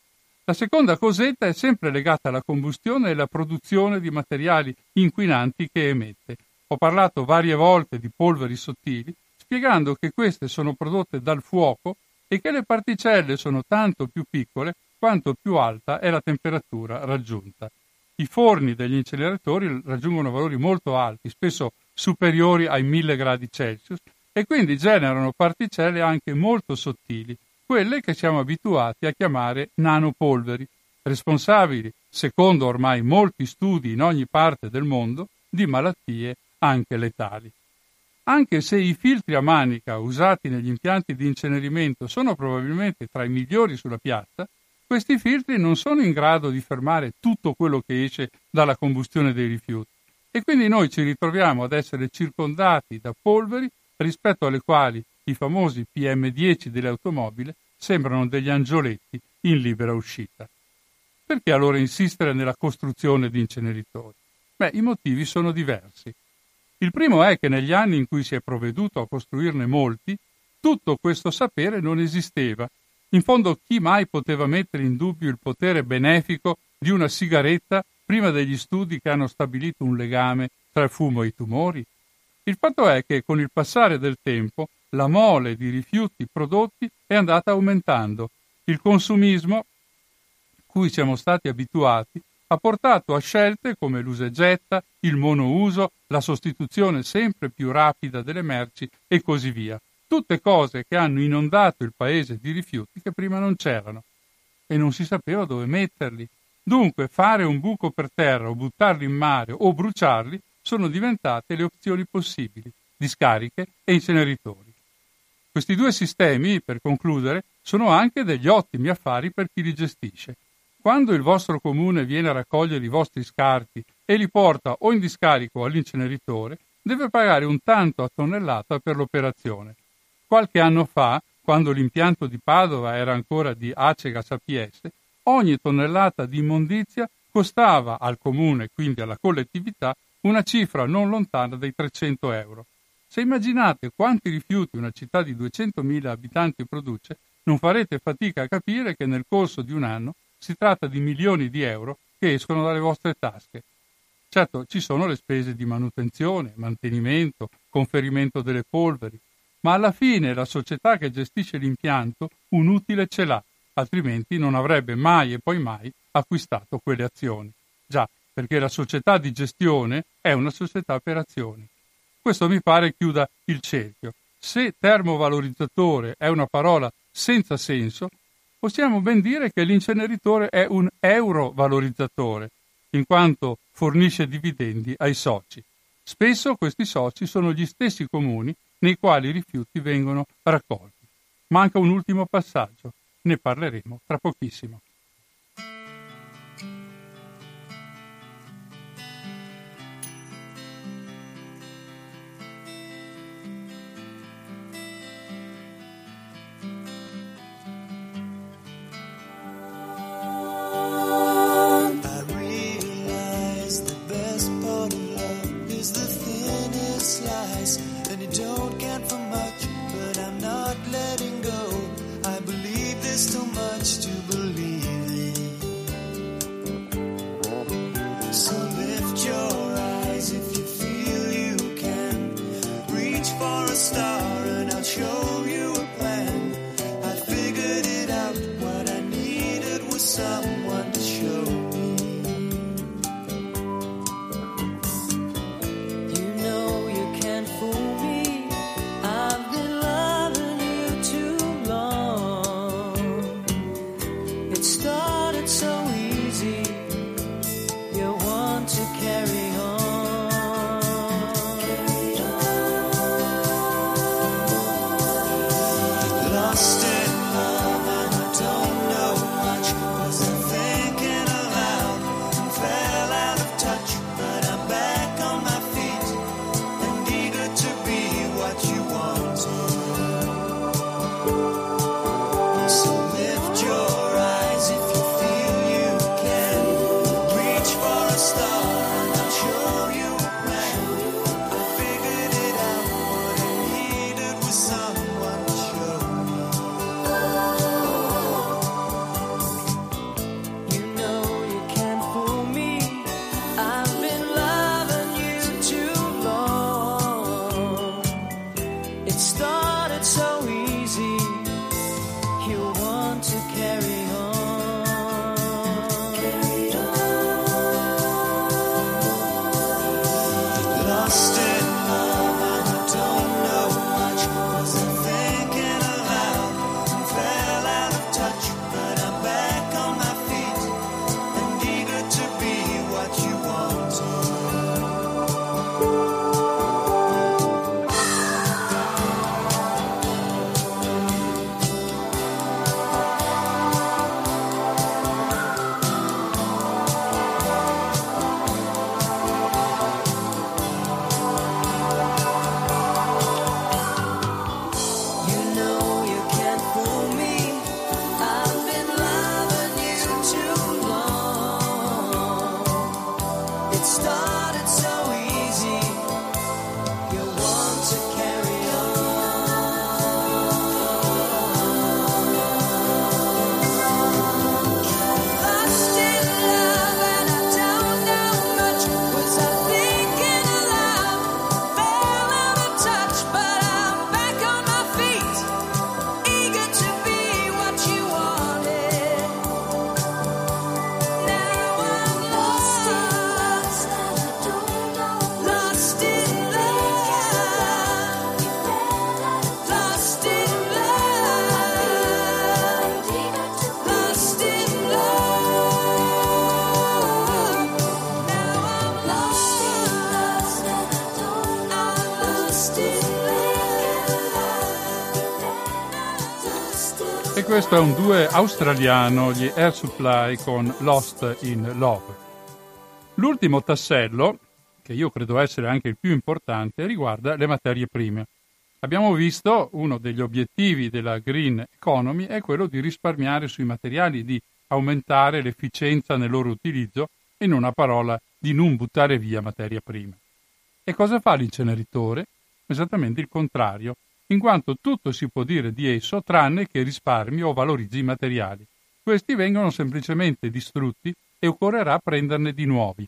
La seconda cosetta è sempre legata alla combustione e alla produzione di materiali inquinanti che emette. Ho parlato varie volte di polveri sottili, spiegando che queste sono prodotte dal fuoco e che le particelle sono tanto più piccole quanto più alta è la temperatura raggiunta. I forni degli inceneritori raggiungono valori molto alti, spesso superiori ai 1000 gradi Celsius, e quindi generano particelle anche molto sottili, quelle che siamo abituati a chiamare nanopolveri, responsabili, secondo ormai molti studi in ogni parte del mondo, di malattie anche letali. Anche se i filtri a manica usati negli impianti di incenerimento sono probabilmente tra i migliori sulla piazza, questi filtri non sono in grado di fermare tutto quello che esce dalla combustione dei rifiuti e quindi noi ci ritroviamo ad essere circondati da polveri rispetto alle quali i famosi PM10 delle automobili sembrano degli angioletti in libera uscita. Perché allora insistere nella costruzione di inceneritori? I motivi sono diversi. Il primo è che negli anni in cui si è provveduto a costruirne molti, tutto questo sapere non esisteva. In fondo, chi mai poteva mettere in dubbio il potere benefico di una sigaretta prima degli studi che hanno stabilito un legame tra il fumo e i tumori? Il fatto è che con il passare del tempo la mole di rifiuti prodotti è andata aumentando. Il consumismo, cui siamo stati abituati, ha portato a scelte come l'usa e getta, il monouso, la sostituzione sempre più rapida delle merci e così via. Tutte cose che hanno inondato il paese di rifiuti che prima non c'erano e non si sapeva dove metterli. Dunque fare un buco per terra o buttarli in mare o bruciarli sono diventate le opzioni possibili, discariche e inceneritori. Questi due sistemi, per concludere, sono anche degli ottimi affari per chi li gestisce. Quando il vostro comune viene a raccogliere i vostri scarti e li porta o in discarico o all'inceneritore, deve pagare un tanto a tonnellata per l'operazione. Qualche anno fa, quando l'impianto di Padova era ancora di Acegas APS, ogni tonnellata di immondizia costava al comune, quindi alla collettività, una cifra non lontana dai 300 euro. Se immaginate quanti rifiuti una città di 200.000 abitanti produce, non farete fatica a capire che nel corso di un anno si tratta di milioni di euro che escono dalle vostre tasche. Certo, ci sono le spese di manutenzione, mantenimento, conferimento delle polveri, ma alla fine la società che gestisce l'impianto un utile ce l'ha, altrimenti non avrebbe mai e poi mai acquistato quelle azioni. Già, perché la società di gestione è una società per azioni. Questo mi pare chiuda il cerchio. Se termovalorizzatore è una parola senza senso, possiamo ben dire che l'inceneritore è un eurovalorizzatore, in quanto fornisce dividendi ai soci. Spesso questi soci sono gli stessi comuni nei quali i rifiuti vengono raccolti. Manca un ultimo passaggio, ne parleremo tra pochissimo. Star It started so easy. You want to carry on. Lost in love and I don't know much. Was I thinking aloud? Fell out of touch, but I'm back on my feet. Eager to be what you wanted. Now I'm lost in love. Lost in love. Lost in love. Lost in love. Now I'm lost in love. I'm lost in love. E questo è un duo australiano, gli Air Supply, con Lost in Love. L'ultimo tassello, che io credo essere anche il più importante, riguarda le materie prime. Abbiamo visto uno degli obiettivi della Green Economy è quello di risparmiare sui materiali, di aumentare l'efficienza nel loro utilizzo e, in una parola, di non buttare via materia prima. E cosa fa l'inceneritore? Esattamente il contrario, in quanto tutto si può dire di esso tranne che risparmi o valorizzi i materiali. Questi vengono semplicemente distrutti e occorrerà prenderne di nuovi.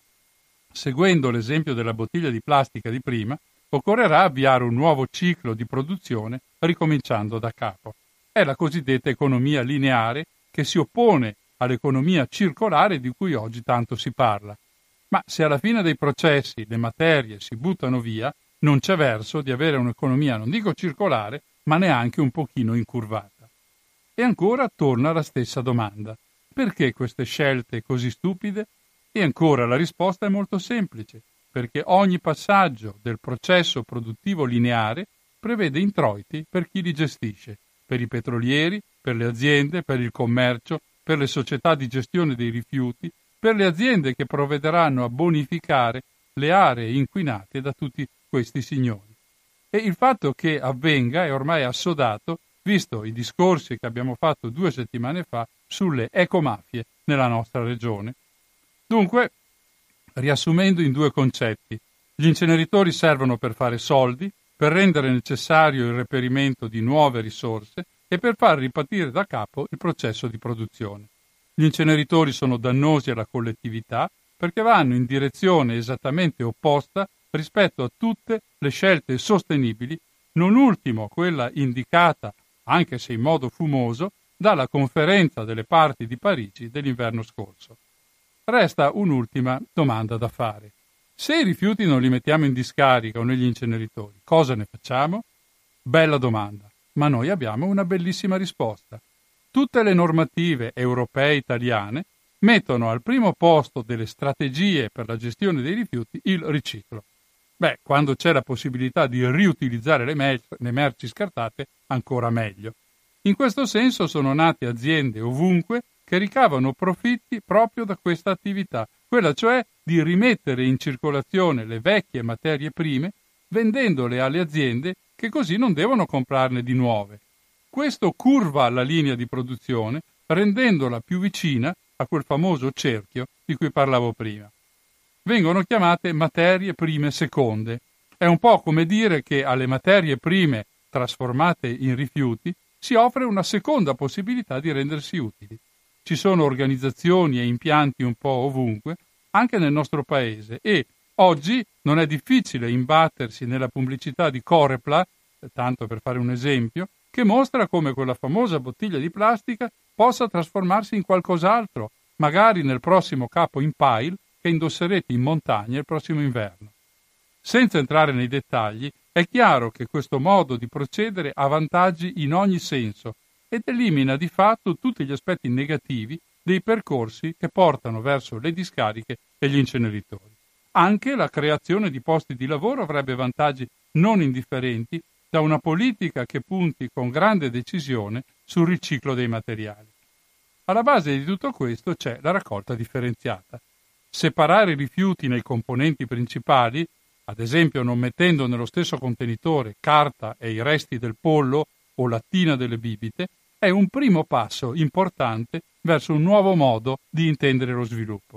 Seguendo l'esempio della bottiglia di plastica di prima, occorrerà avviare un nuovo ciclo di produzione ricominciando da capo. È la cosiddetta economia lineare che si oppone all'economia circolare di cui oggi tanto si parla. Ma se alla fine dei processi le materie si buttano via, non c'è verso di avere un'economia, non dico circolare, ma neanche un pochino incurvata. E ancora torna la stessa domanda. Perché queste scelte così stupide? E ancora la risposta è molto semplice, perché ogni passaggio del processo produttivo lineare prevede introiti per chi li gestisce, per i petrolieri, per le aziende, per il commercio, per le società di gestione dei rifiuti, per le aziende che provvederanno a bonificare le aree inquinate da tutti questi signori. E il fatto che avvenga è ormai assodato, visto i discorsi che abbiamo fatto 2 settimane fa sulle ecomafie nella nostra regione. Dunque, riassumendo in 2 concetti, gli inceneritori servono per fare soldi, per rendere necessario il reperimento di nuove risorse e per far ripartire da capo il processo di produzione. Gli inceneritori sono dannosi alla collettività perché vanno in direzione esattamente opposta rispetto a tutte le scelte sostenibili, non ultimo quella indicata, anche se in modo fumoso, dalla conferenza delle parti di Parigi dell'inverno scorso. Resta un'ultima domanda da fare. Se i rifiuti non li mettiamo in discarica o negli inceneritori, cosa ne facciamo? Bella domanda, ma noi abbiamo una bellissima risposta. Tutte le normative europee e italiane mettono al primo posto delle strategie per la gestione dei rifiuti il riciclo. Quando c'è la possibilità di riutilizzare le merci scartate, ancora meglio. In questo senso sono nate aziende ovunque che ricavano profitti proprio da questa attività, quella cioè di rimettere in circolazione le vecchie materie prime, vendendole alle aziende che così non devono comprarne di nuove. Questo curva la linea di produzione, rendendola più vicina a quel famoso cerchio di cui parlavo prima. Vengono chiamate materie prime seconde. È un po' come dire che alle materie prime trasformate in rifiuti si offre una seconda possibilità di rendersi utili. Ci sono organizzazioni e impianti un po' ovunque, anche nel nostro paese, e oggi non è difficile imbattersi nella pubblicità di Corepla, tanto per fare un esempio, che mostra come quella famosa bottiglia di plastica possa trasformarsi in qualcos'altro, magari nel prossimo capo in pile che indosserete in montagna il prossimo inverno. Senza entrare nei dettagli, è chiaro che questo modo di procedere ha vantaggi in ogni senso ed elimina di fatto tutti gli aspetti negativi dei percorsi che portano verso le discariche e gli inceneritori. Anche la creazione di posti di lavoro avrebbe vantaggi non indifferenti da una politica che punti con grande decisione sul riciclo dei materiali. Alla base di tutto questo c'è la raccolta differenziata. Separare i rifiuti nei componenti principali, ad esempio non mettendo nello stesso contenitore carta e i resti del pollo o lattina delle bibite, è un primo passo importante verso un nuovo modo di intendere lo sviluppo.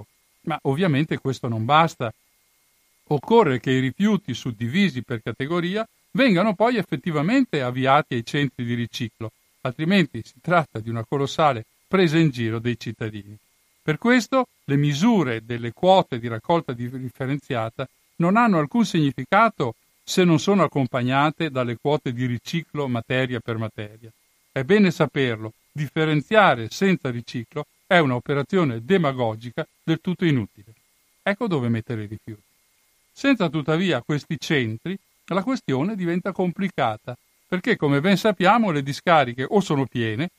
Ma ovviamente questo non basta. Occorre che i rifiuti suddivisi per categoria vengano poi effettivamente avviati ai centri di riciclo, altrimenti si tratta di una colossale presa in giro dei cittadini. Per questo le misure delle quote di raccolta differenziata non hanno alcun significato se non sono accompagnate dalle quote di riciclo materia per materia. È bene saperlo, differenziare senza riciclo è un'operazione demagogica del tutto inutile. Ecco dove mettere i rifiuti. Senza tuttavia questi centri, la questione diventa complicata, perché come ben sappiamo le discariche o sono piene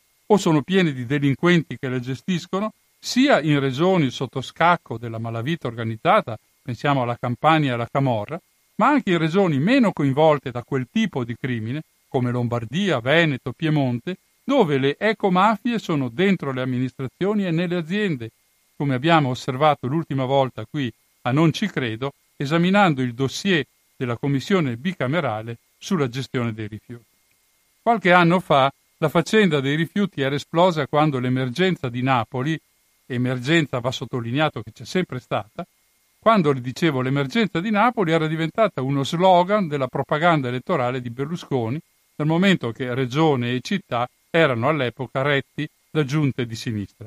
di delinquenti che le gestiscono, sia in regioni sotto scacco della malavita organizzata, pensiamo alla Campania e alla Camorra, ma anche in regioni meno coinvolte da quel tipo di crimine, come Lombardia, Veneto, Piemonte, dove le ecomafie sono dentro le amministrazioni e nelle aziende, come abbiamo osservato l'ultima volta qui a Non ci credo, esaminando il dossier della commissione bicamerale sulla gestione dei rifiuti. Qualche anno fa la faccenda dei rifiuti era esplosa quando l'emergenza di Napoli, emergenza va sottolineato che c'è sempre stata, quando dicevo l'emergenza di Napoli era diventata uno slogan della propaganda elettorale di Berlusconi, dal momento che regione e città erano all'epoca retti da giunte di sinistra.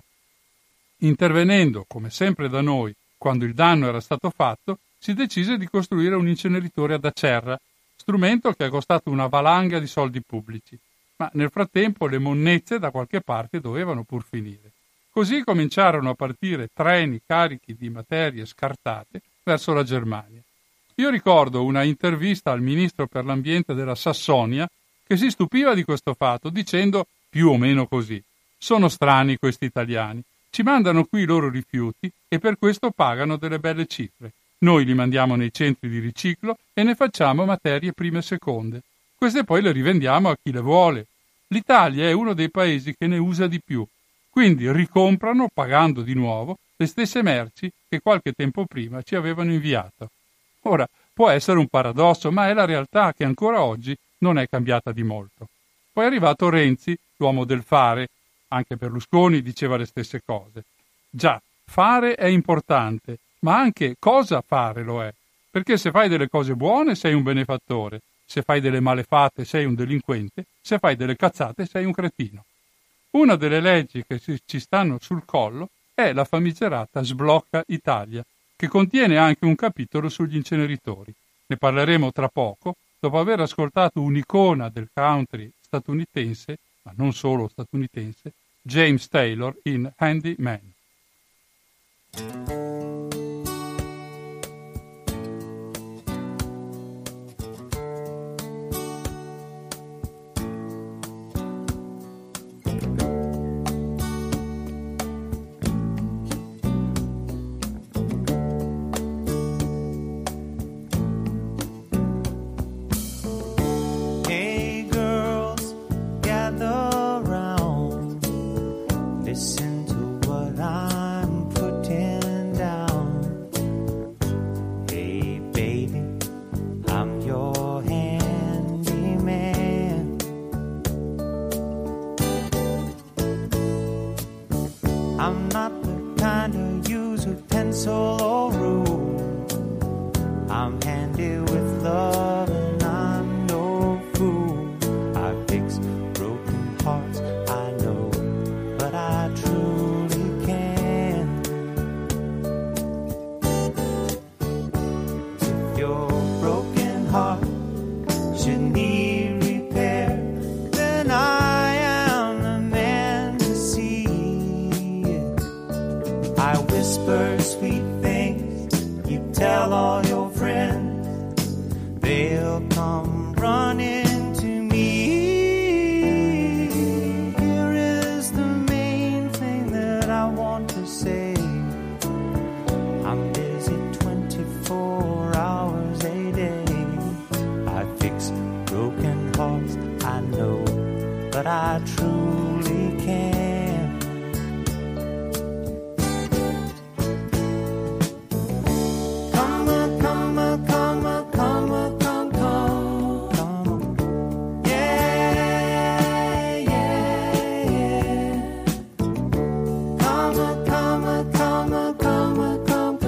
Intervenendo, come sempre da noi, quando il danno era stato fatto, si decise di costruire un inceneritore ad Acerra, strumento che ha costato una valanga di soldi pubblici, ma nel frattempo le monnezze da qualche parte dovevano pur finire. Così cominciarono a partire treni carichi di materie scartate verso la Germania. Io ricordo una intervista al ministro per l'ambiente della Sassonia che si stupiva di questo fatto, dicendo più o meno così: sono strani questi italiani, ci mandano qui i loro rifiuti e per questo pagano delle belle cifre. Noi li mandiamo nei centri di riciclo e ne facciamo materie prime e seconde. Queste poi le rivendiamo a chi le vuole. L'Italia è uno dei paesi che ne usa di più. Quindi ricomprano, pagando di nuovo, le stesse merci che qualche tempo prima ci avevano inviato. Ora, può essere un paradosso, ma è la realtà che ancora oggi non è cambiata di molto. Poi è arrivato Renzi, l'uomo del fare, anche Berlusconi diceva le stesse cose. Già, fare è importante, ma anche cosa fare lo è, perché se fai delle cose buone sei un benefattore, se fai delle malefatte sei un delinquente, se fai delle cazzate sei un cretino. Una delle leggi che ci stanno sul collo è la famigerata Sblocca Italia, che contiene anche un capitolo sugli inceneritori. Ne parleremo tra poco, dopo aver ascoltato un'icona del country statunitense, ma non solo statunitense, James Taylor in Handy Man. Listen to what I'm putting down. Hey baby, I'm your handyman. I'm not the kind to use a pencil or rule. I'm handy with love and I'm no fool. I fix broken hearts, I know, but I truly can. If your broken heart should need repair, then I am the man to see it. I whisper sweet things, you tell all your friends, they'll come running to me. Here is the main thing that I want to say. I'm busy 24 hours a day. I fix broken hearts, I know, but I truly can. Come on, come on, come on, come on, come on, come on. Yeah, yeah, yeah. Come on, come on, come on, come on, come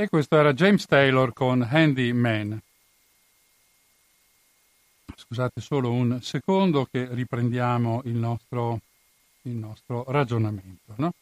E questo era James Taylor con Handy Man. Scusate solo un secondo che riprendiamo il nostro ragionamento, no?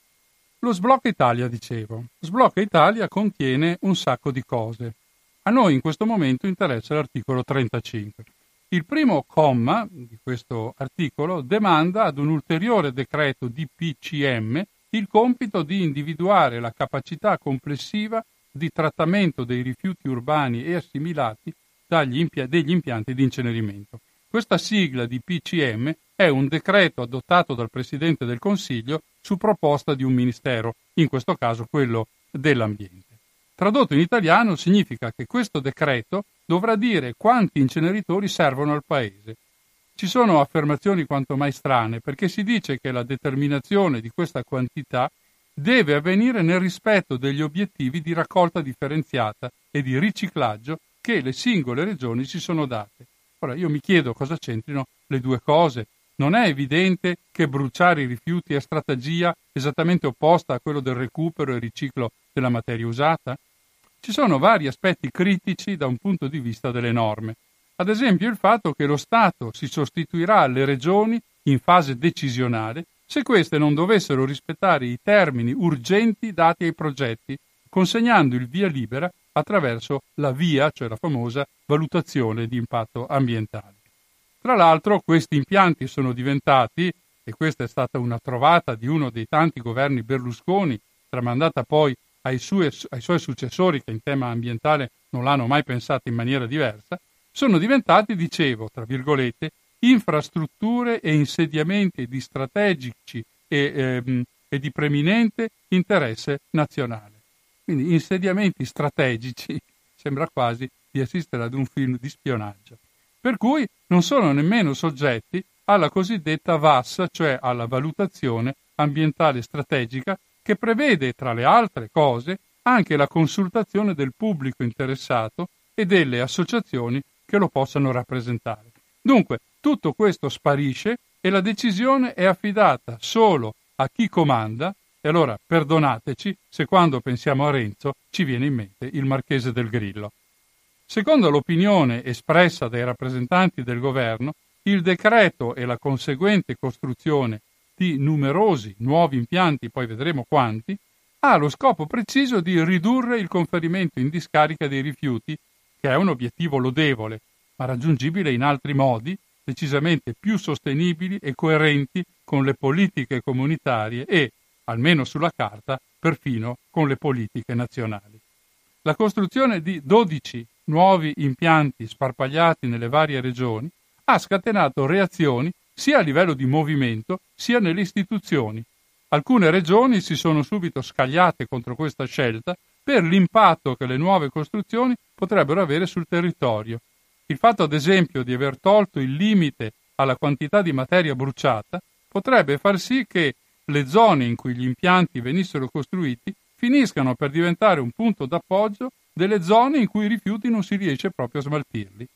Lo Sblocca Italia, dicevo. Sblocca Italia contiene un sacco di cose. A noi in questo momento interessa l'articolo 35. Il primo comma di questo articolo demanda ad un ulteriore decreto DPCM il compito di individuare la capacità complessiva di trattamento dei rifiuti urbani e assimilati degli impianti di incenerimento. Questa sigla di PCM è un decreto adottato dal Presidente del Consiglio su proposta di un ministero, in questo caso quello dell'ambiente. Tradotto in italiano significa che questo decreto dovrà dire quanti inceneritori servono al Paese. Ci sono affermazioni quanto mai strane, perché si dice che la determinazione di questa quantità deve avvenire nel rispetto degli obiettivi di raccolta differenziata e di riciclaggio che le singole regioni si sono date. Ora io mi chiedo cosa c'entrino le due cose. Non è evidente che bruciare i rifiuti è strategia esattamente opposta a quello del recupero e riciclo della materia usata? Ci sono vari aspetti critici da un punto di vista delle norme. Ad esempio il fatto che lo Stato si sostituirà alle regioni in fase decisionale se queste non dovessero rispettare i termini urgenti dati ai progetti, consegnando il via libera attraverso la VIA, cioè la famosa valutazione di impatto ambientale. Tra l'altro questi impianti sono diventati, e questa è stata una trovata di uno dei tanti governi Berlusconi, tramandata poi ai suoi successori che in tema ambientale non l'hanno mai pensato in maniera diversa, sono diventati, dicevo, tra virgolette, infrastrutture e insediamenti di strategici e di preminente interesse nazionale. Quindi insediamenti strategici, sembra quasi di assistere ad un film di spionaggio. Per cui non sono nemmeno soggetti alla cosiddetta VAS, cioè alla valutazione ambientale strategica, che prevede, tra le altre cose, anche la consultazione del pubblico interessato e delle associazioni che lo possano rappresentare. Dunque, tutto questo sparisce e la decisione è affidata solo a chi comanda, e allora perdonateci se quando pensiamo a Renzo ci viene in mente il Marchese del Grillo. Secondo l'opinione espressa dai rappresentanti del governo, il decreto e la conseguente costruzione di numerosi nuovi impianti, poi vedremo quanti, ha lo scopo preciso di ridurre il conferimento in discarica dei rifiuti, che è un obiettivo lodevole, ma raggiungibile in altri modi, decisamente più sostenibili e coerenti con le politiche comunitarie e, almeno sulla carta, perfino con le politiche nazionali. La costruzione di 12 nuovi impianti sparpagliati nelle varie regioni ha scatenato reazioni sia a livello di movimento sia nelle istituzioni. Alcune regioni si sono subito scagliate contro questa scelta per l'impatto che le nuove costruzioni potrebbero avere sul territorio. Il fatto, ad esempio, di aver tolto il limite alla quantità di materia bruciata potrebbe far sì che le zone in cui gli impianti venissero costruiti finiscano per diventare un punto d'appoggio delle zone in cui i rifiuti non si riesce proprio a smaltirli.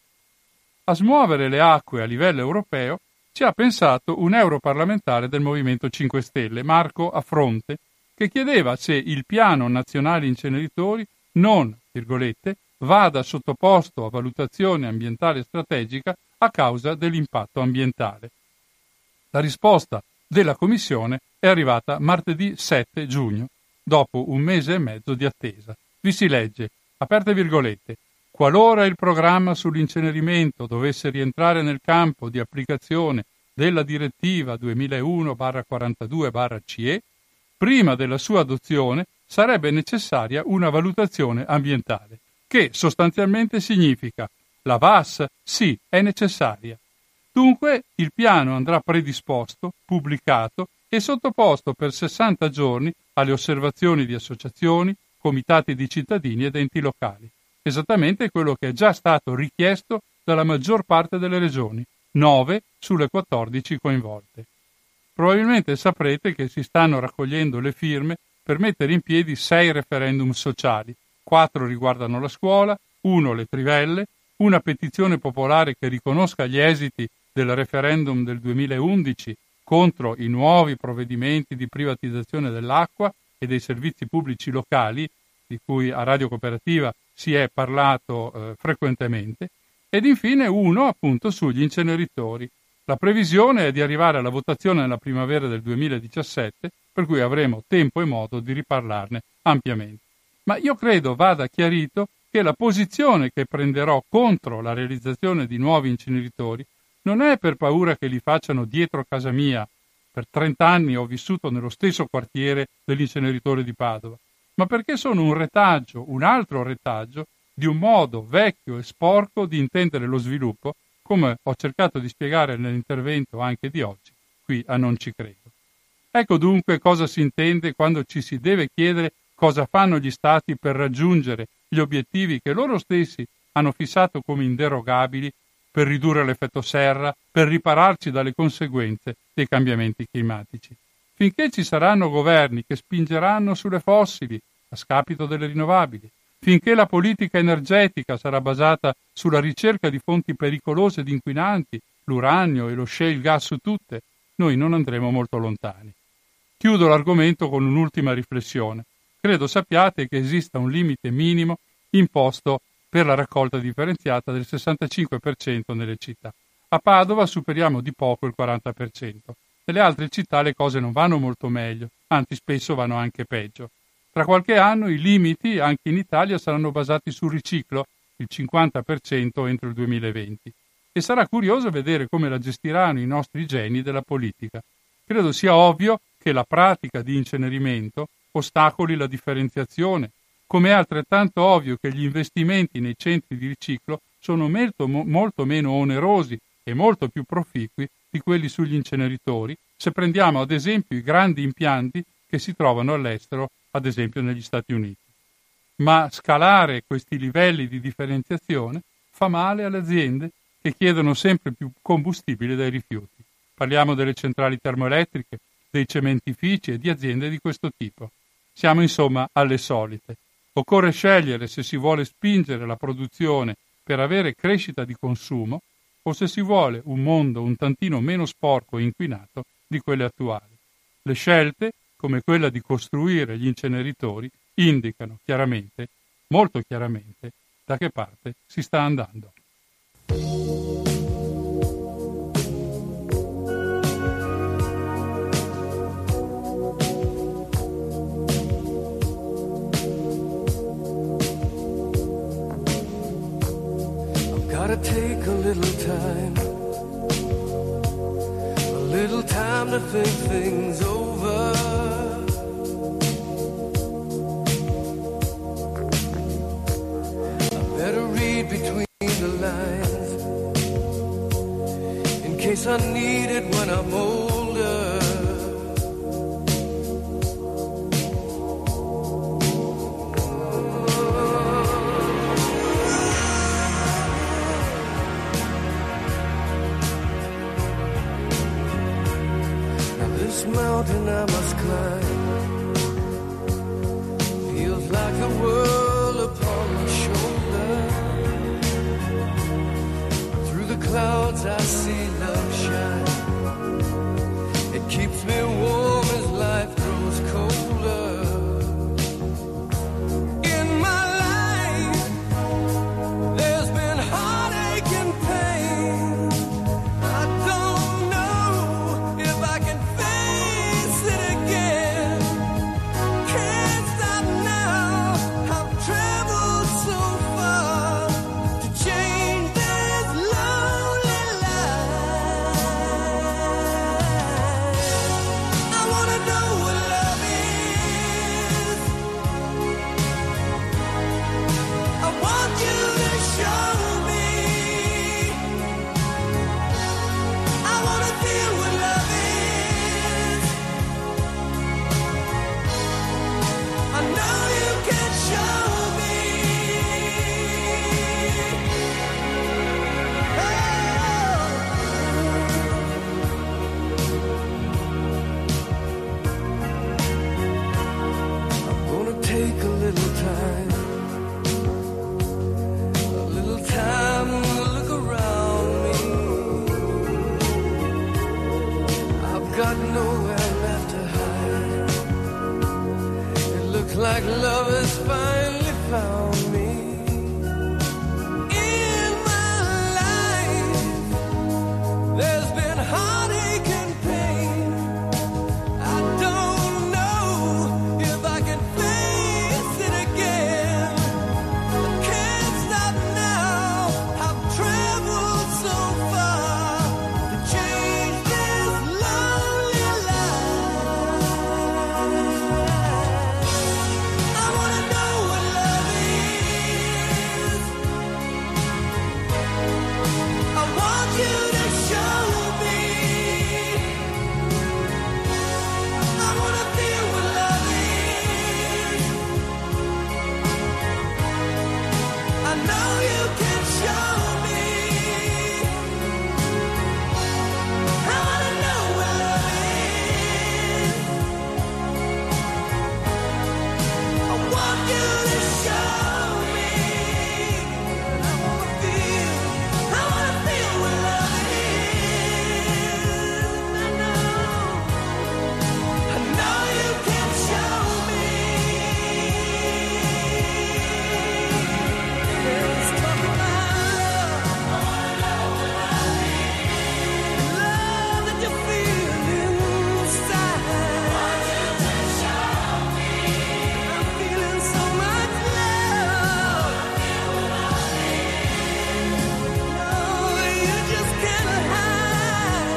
A smuovere le acque a livello europeo ci ha pensato un europarlamentare del Movimento 5 Stelle, Marco Affronte, che chiedeva se il piano nazionale inceneritori non, virgolette, vada sottoposto a valutazione ambientale strategica a causa dell'impatto ambientale. La risposta della Commissione è arrivata martedì 7 giugno, dopo un mese e mezzo di attesa. Vi si legge, aperte virgolette, qualora il programma sull'incenerimento dovesse rientrare nel campo di applicazione della direttiva 2001/42/CE, prima della sua adozione sarebbe necessaria una valutazione ambientale, che sostanzialmente significa la VAS sì, è necessaria. Dunque il piano andrà predisposto, pubblicato e sottoposto per 60 giorni alle osservazioni di associazioni, comitati di cittadini ed enti locali. Esattamente quello che è già stato richiesto dalla maggior parte delle regioni, 9 sulle 14 coinvolte. Probabilmente saprete che si stanno raccogliendo le firme per mettere in piedi 6 referendum sociali, 4 riguardano la scuola, 1 le trivelle, una petizione popolare che riconosca gli esiti del referendum del 2011 contro i nuovi provvedimenti di privatizzazione dell'acqua e dei servizi pubblici locali, di cui a Radio Cooperativa si è parlato frequentemente, ed infine uno appunto sugli inceneritori. La previsione è di arrivare alla votazione nella primavera del 2017, per cui avremo tempo e modo di riparlarne ampiamente. Ma io credo vada chiarito che la posizione che prenderò contro la realizzazione di nuovi inceneritori non è per paura che li facciano dietro casa mia. Per 30 anni ho vissuto nello stesso quartiere dell'inceneritore di Padova, ma perché sono un altro retaggio di un modo vecchio e sporco di intendere lo sviluppo, come ho cercato di spiegare nell'intervento anche di oggi, qui a Non ci credo. Ecco dunque cosa si intende quando ci si deve chiedere cosa fanno gli Stati per raggiungere gli obiettivi che loro stessi hanno fissato come inderogabili per ridurre l'effetto serra, per ripararci dalle conseguenze dei cambiamenti climatici. Finché ci saranno governi che spingeranno sulle fossili a scapito delle rinnovabili, finché la politica energetica sarà basata sulla ricerca di fonti pericolose ed inquinanti, l'uranio e lo shale gas su tutte, noi non andremo molto lontani. Chiudo l'argomento con un'ultima riflessione. Credo sappiate che esista un limite minimo imposto per la raccolta differenziata del 65% nelle città. A Padova superiamo di poco il 40%. Nelle altre città le cose non vanno molto meglio, anzi spesso vanno anche peggio. Tra qualche anno i limiti anche in Italia saranno basati sul riciclo, il 50% entro il 2020. E sarà curioso vedere come la gestiranno i nostri geni della politica. Credo sia ovvio che la pratica di incenerimento ostacoli la differenziazione, come è altrettanto ovvio che gli investimenti nei centri di riciclo sono molto meno onerosi e molto più proficui di quelli sugli inceneritori, se prendiamo ad esempio i grandi impianti che si trovano all'estero, ad esempio negli Stati Uniti. Ma scalare questi livelli di differenziazione fa male alle aziende che chiedono sempre più combustibile dai rifiuti. Parliamo delle centrali termoelettriche, dei cementifici e di aziende di questo tipo. Siamo insomma alle solite. Occorre scegliere se si vuole spingere la produzione per avere crescita di consumo o se si vuole un mondo un tantino meno sporco e inquinato di quelle attuali. Le scelte, come quella di costruire gli inceneritori, indicano chiaramente, molto chiaramente, da che parte si sta andando. Gotta take a little time to think things over. I better read between the lines in case I need it when I'm older. This mountain I must climb feels like the world upon my shoulder. Through the clouds I see love shine. It keeps me warm as life grows colder. In my life there's been heartache and pain. I don't know if I can face it again. Can't stop now. I've traveled so far to change this lonely life. show me. I wanna know where love is. I want you to show me. I wanna feel where love is. I know you can show me. Let's talk about love. Love that you feel inside. I'm feeling so much love. No, you just can't hide.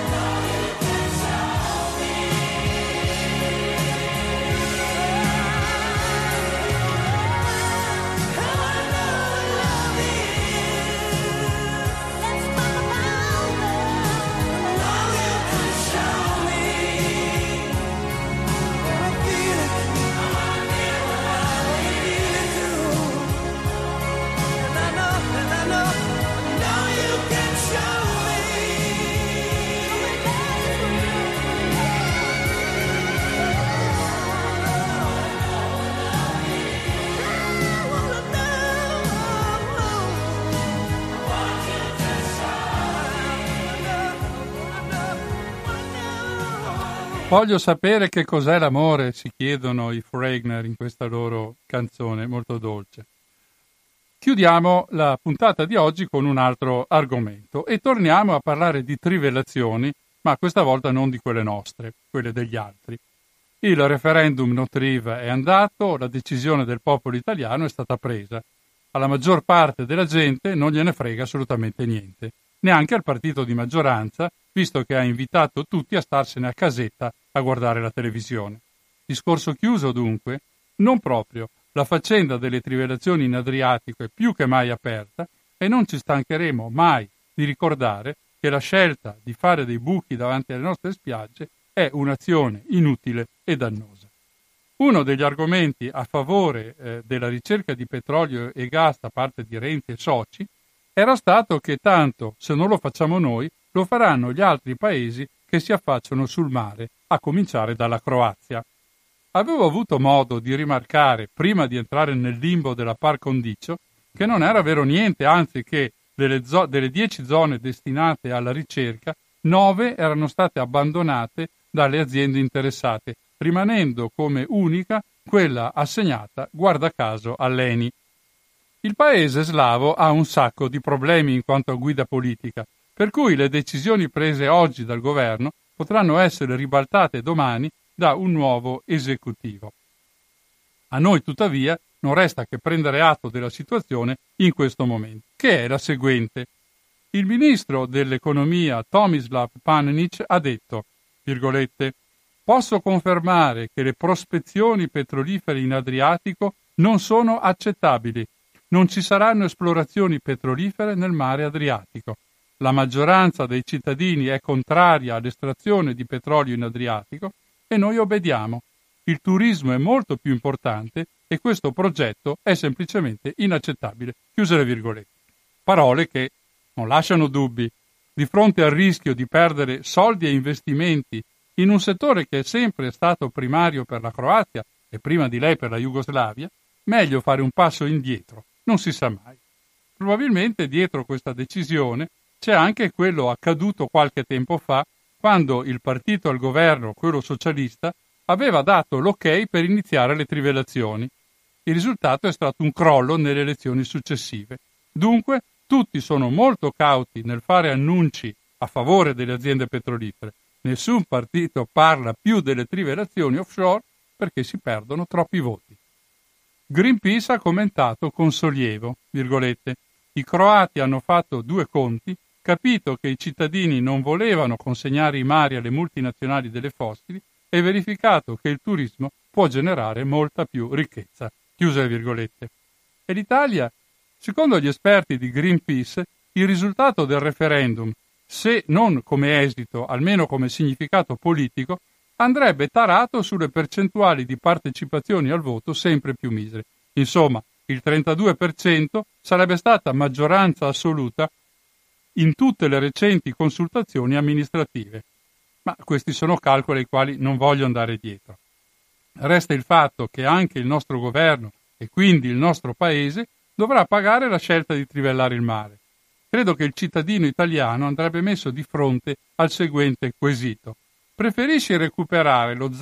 I wanna know what love is. Let's talk about love. Love you can show me. I feel it. I feel it too. And I know you can show me. Voglio sapere che cos'è l'amore, si chiedono i Foreigner in questa loro canzone molto dolce. Chiudiamo la puntata di oggi con un altro argomento e torniamo a parlare di trivellazioni, ma questa volta non di quelle nostre, quelle degli altri. Il referendum no triv è andato, la decisione del popolo italiano è stata presa. Alla maggior parte della gente non gliene frega assolutamente niente, neanche al partito di maggioranza, visto che ha invitato tutti a starsene a casetta a guardare la televisione. Discorso chiuso dunque? Non proprio. La faccenda delle trivellazioni in Adriatico è più che mai aperta e non ci stancheremo mai di ricordare che la scelta di fare dei buchi davanti alle nostre spiagge è un'azione inutile e dannosa. Uno degli argomenti a favore della ricerca di petrolio e gas da parte di Renzi e soci era stato che tanto, se non lo facciamo noi, lo faranno gli altri paesi che si affacciano sul mare, a cominciare dalla Croazia. Avevo avuto modo di rimarcare, prima di entrare nel limbo della par condicio, che non era vero niente, anzi che delle 10 zone destinate alla ricerca, 9 erano state abbandonate dalle aziende interessate, rimanendo come unica quella assegnata, guarda caso, all'ENI. Il paese slavo ha un sacco di problemi in quanto a guida politica, per cui le decisioni prese oggi dal governo potranno essere ribaltate domani da un nuovo esecutivo. A noi, tuttavia, non resta che prendere atto della situazione in questo momento, che è la seguente. Il ministro dell'economia Tomislav Panenic ha detto, virgolette, «Posso confermare che le prospezioni petrolifere in Adriatico non sono accettabili. Non ci saranno esplorazioni petrolifere nel mare Adriatico. La maggioranza dei cittadini è contraria all'estrazione di petrolio in Adriatico e noi obbediamo. Il turismo è molto più importante e questo progetto è semplicemente inaccettabile». Chiuse le virgolette. Parole che non lasciano dubbi. Di fronte al rischio di perdere soldi e investimenti in un settore che è sempre stato primario per la Croazia e prima di lei per la Jugoslavia, meglio fare un passo indietro, non si sa mai. Probabilmente dietro questa decisione c'è anche quello accaduto qualche tempo fa, quando il partito al governo, quello socialista, aveva dato l'ok per iniziare le trivellazioni. Il risultato è stato un crollo nelle elezioni successive. Dunque, tutti sono molto cauti nel fare annunci a favore delle aziende petrolifere. Nessun partito parla più delle trivellazioni offshore perché si perdono troppi voti. Greenpeace ha commentato con sollievo, virgolette, «I croati hanno fatto 2 conti, capito che i cittadini non volevano consegnare i mari alle multinazionali delle fossili e verificato che il turismo può generare molta più ricchezza». Chiuse le virgolette. E l'Italia? Secondo gli esperti di Greenpeace, il risultato del referendum, se non come esito, almeno come significato politico, andrebbe tarato sulle percentuali di partecipazioni al voto sempre più misere. Insomma, il 32%, sarebbe stata maggioranza assoluta in tutte le recenti consultazioni amministrative. Ma questi sono calcoli ai quali non voglio andare dietro. Resta il fatto che anche il nostro governo e quindi il nostro paese dovrà pagare la scelta di trivellare il mare. Credo che il cittadino italiano andrebbe messo di fronte al seguente quesito. Preferisci recuperare lo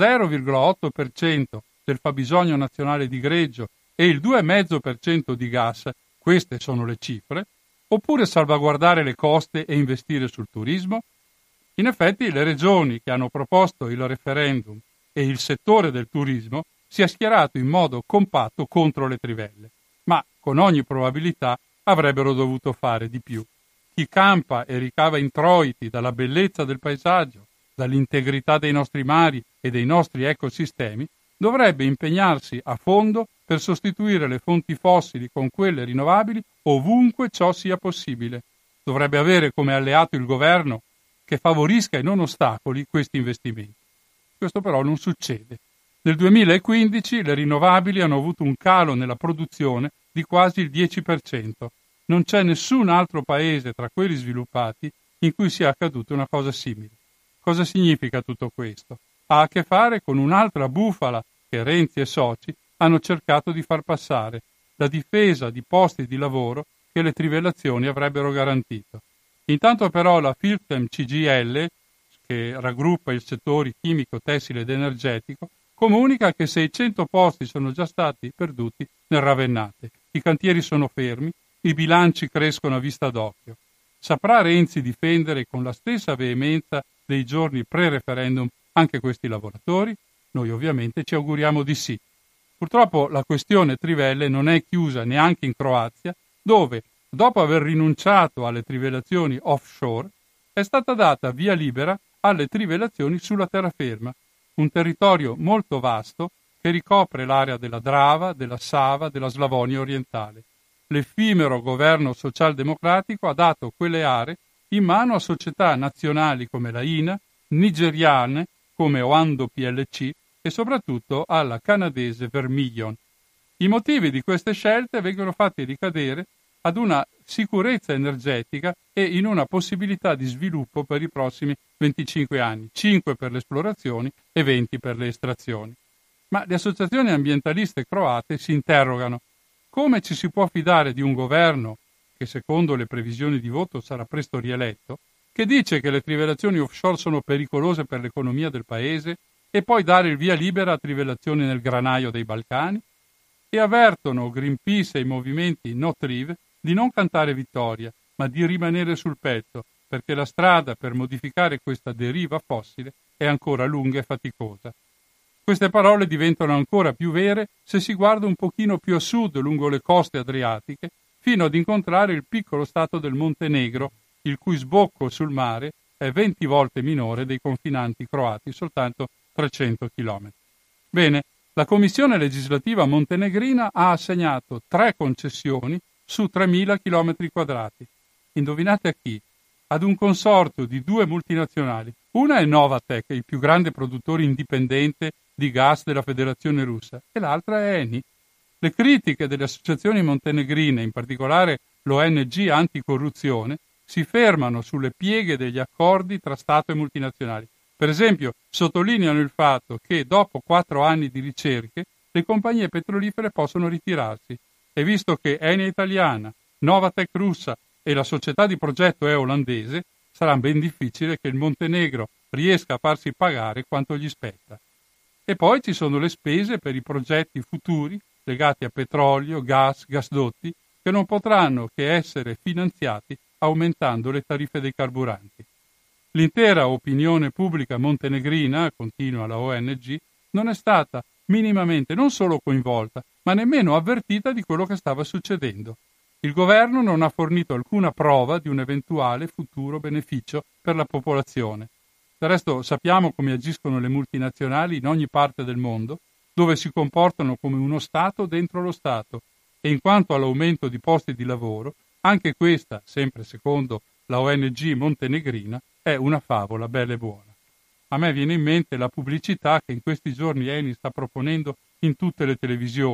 0,8% del fabbisogno nazionale di greggio e il 2,5% di gas, queste sono le cifre, oppure salvaguardare le coste e investire sul turismo? In effetti le regioni che hanno proposto il referendum e il settore del turismo si è schierato in modo compatto contro le trivelle, ma con ogni probabilità avrebbero dovuto fare di più. Chi campa e ricava introiti dalla bellezza del paesaggio, dall'integrità dei nostri mari e dei nostri ecosistemi, dovrebbe impegnarsi a fondo per sostituire le fonti fossili con quelle rinnovabili ovunque ciò sia possibile. Dovrebbe avere come alleato il governo che favorisca e non ostacoli questi investimenti. Questo però non succede. Nel 2015 le rinnovabili hanno avuto un calo nella produzione di quasi il 10%. Non c'è nessun altro paese tra quelli sviluppati in cui sia accaduta una cosa simile. Cosa significa tutto questo? Ha a che fare con un'altra bufala che Renzi e soci hanno cercato di far passare, la difesa di posti di lavoro che le trivellazioni avrebbero garantito. Intanto però la Filchem CGIL, che raggruppa i settori chimico, tessile ed energetico, comunica che 600 posti sono già stati perduti nel Ravennate. I cantieri sono fermi, i bilanci crescono a vista d'occhio. Saprà Renzi difendere con la stessa veemenza dei giorni pre-referendum anche questi lavoratori? Noi ovviamente ci auguriamo di sì. Purtroppo la questione trivelle non è chiusa neanche in Croazia, dove, dopo aver rinunciato alle trivellazioni offshore, è stata data via libera alle trivellazioni sulla terraferma, un territorio molto vasto che ricopre l'area della Drava, della Sava, della Slavonia orientale. L'effimero governo socialdemocratico ha dato quelle aree in mano a società nazionali come la INA, nigeriane come Oando PLC e soprattutto alla canadese Vermilion. I motivi di queste scelte vengono fatti ricadere ad una sicurezza energetica e in una possibilità di sviluppo per i prossimi 25 anni, 5 per le esplorazioni e 20 per le estrazioni. Ma le associazioni ambientaliste croate si interrogano: come ci si può fidare di un governo, che secondo le previsioni di voto sarà presto rieletto, che dice che le trivellazioni offshore sono pericolose per l'economia del paese e poi dare il via libera a trivellazioni nel granaio dei Balcani? E avvertono Greenpeace e i movimenti No Triv di non cantare vittoria, ma di rimanere sul pezzo, perché la strada per modificare questa deriva fossile è ancora lunga e faticosa. Queste parole diventano ancora più vere se si guarda un pochino più a sud lungo le coste adriatiche, fino ad incontrare il piccolo stato del Montenegro, il cui sbocco sul mare è 20 volte minore dei confinanti croati, soltanto 300 chilometri. Bene, la Commissione legislativa montenegrina ha assegnato 3 concessioni su 3.000 chilometri quadrati. Indovinate a chi? Ad un consorzio di 2 multinazionali. Una è Novatek, il più grande produttore indipendente di gas della Federazione Russa, e l'altra è Eni. Le critiche delle associazioni montenegrine, in particolare l'ONG Anticorruzione, si fermano sulle pieghe degli accordi tra Stato e multinazionali. Per esempio, sottolineano il fatto che dopo 4 anni di ricerche le compagnie petrolifere possono ritirarsi, e visto che Eni è italiana, Novatek russa e la società di progetto è olandese, sarà ben difficile che il Montenegro riesca a farsi pagare quanto gli spetta. E poi ci sono le spese per i progetti futuri legati a petrolio, gas, gasdotti, che non potranno che essere finanziati aumentando le tariffe dei carburanti. L'intera opinione pubblica montenegrina, continua la ONG, non è stata minimamente non solo coinvolta, ma nemmeno avvertita di quello che stava succedendo. Il governo non ha fornito alcuna prova di un eventuale futuro beneficio per la popolazione. Del resto sappiamo come agiscono le multinazionali in ogni parte del mondo, dove si comportano come uno Stato dentro lo Stato, e in quanto all'aumento di posti di lavoro, anche questa, sempre secondo la ONG montenegrina, è una favola bella e buona. A me viene in mente la pubblicità che in questi giorni Eni sta proponendo in tutte le televisioni,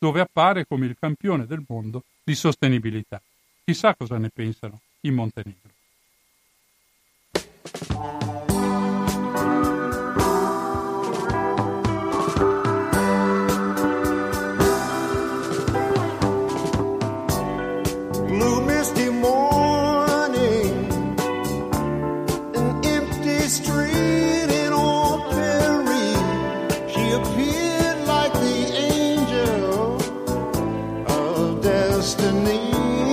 dove appare come il campione del mondo di sostenibilità. Chissà cosa ne pensano in Montenegro. Blue misty morning, an empty street in old Perry. She appeared like the angel of destiny.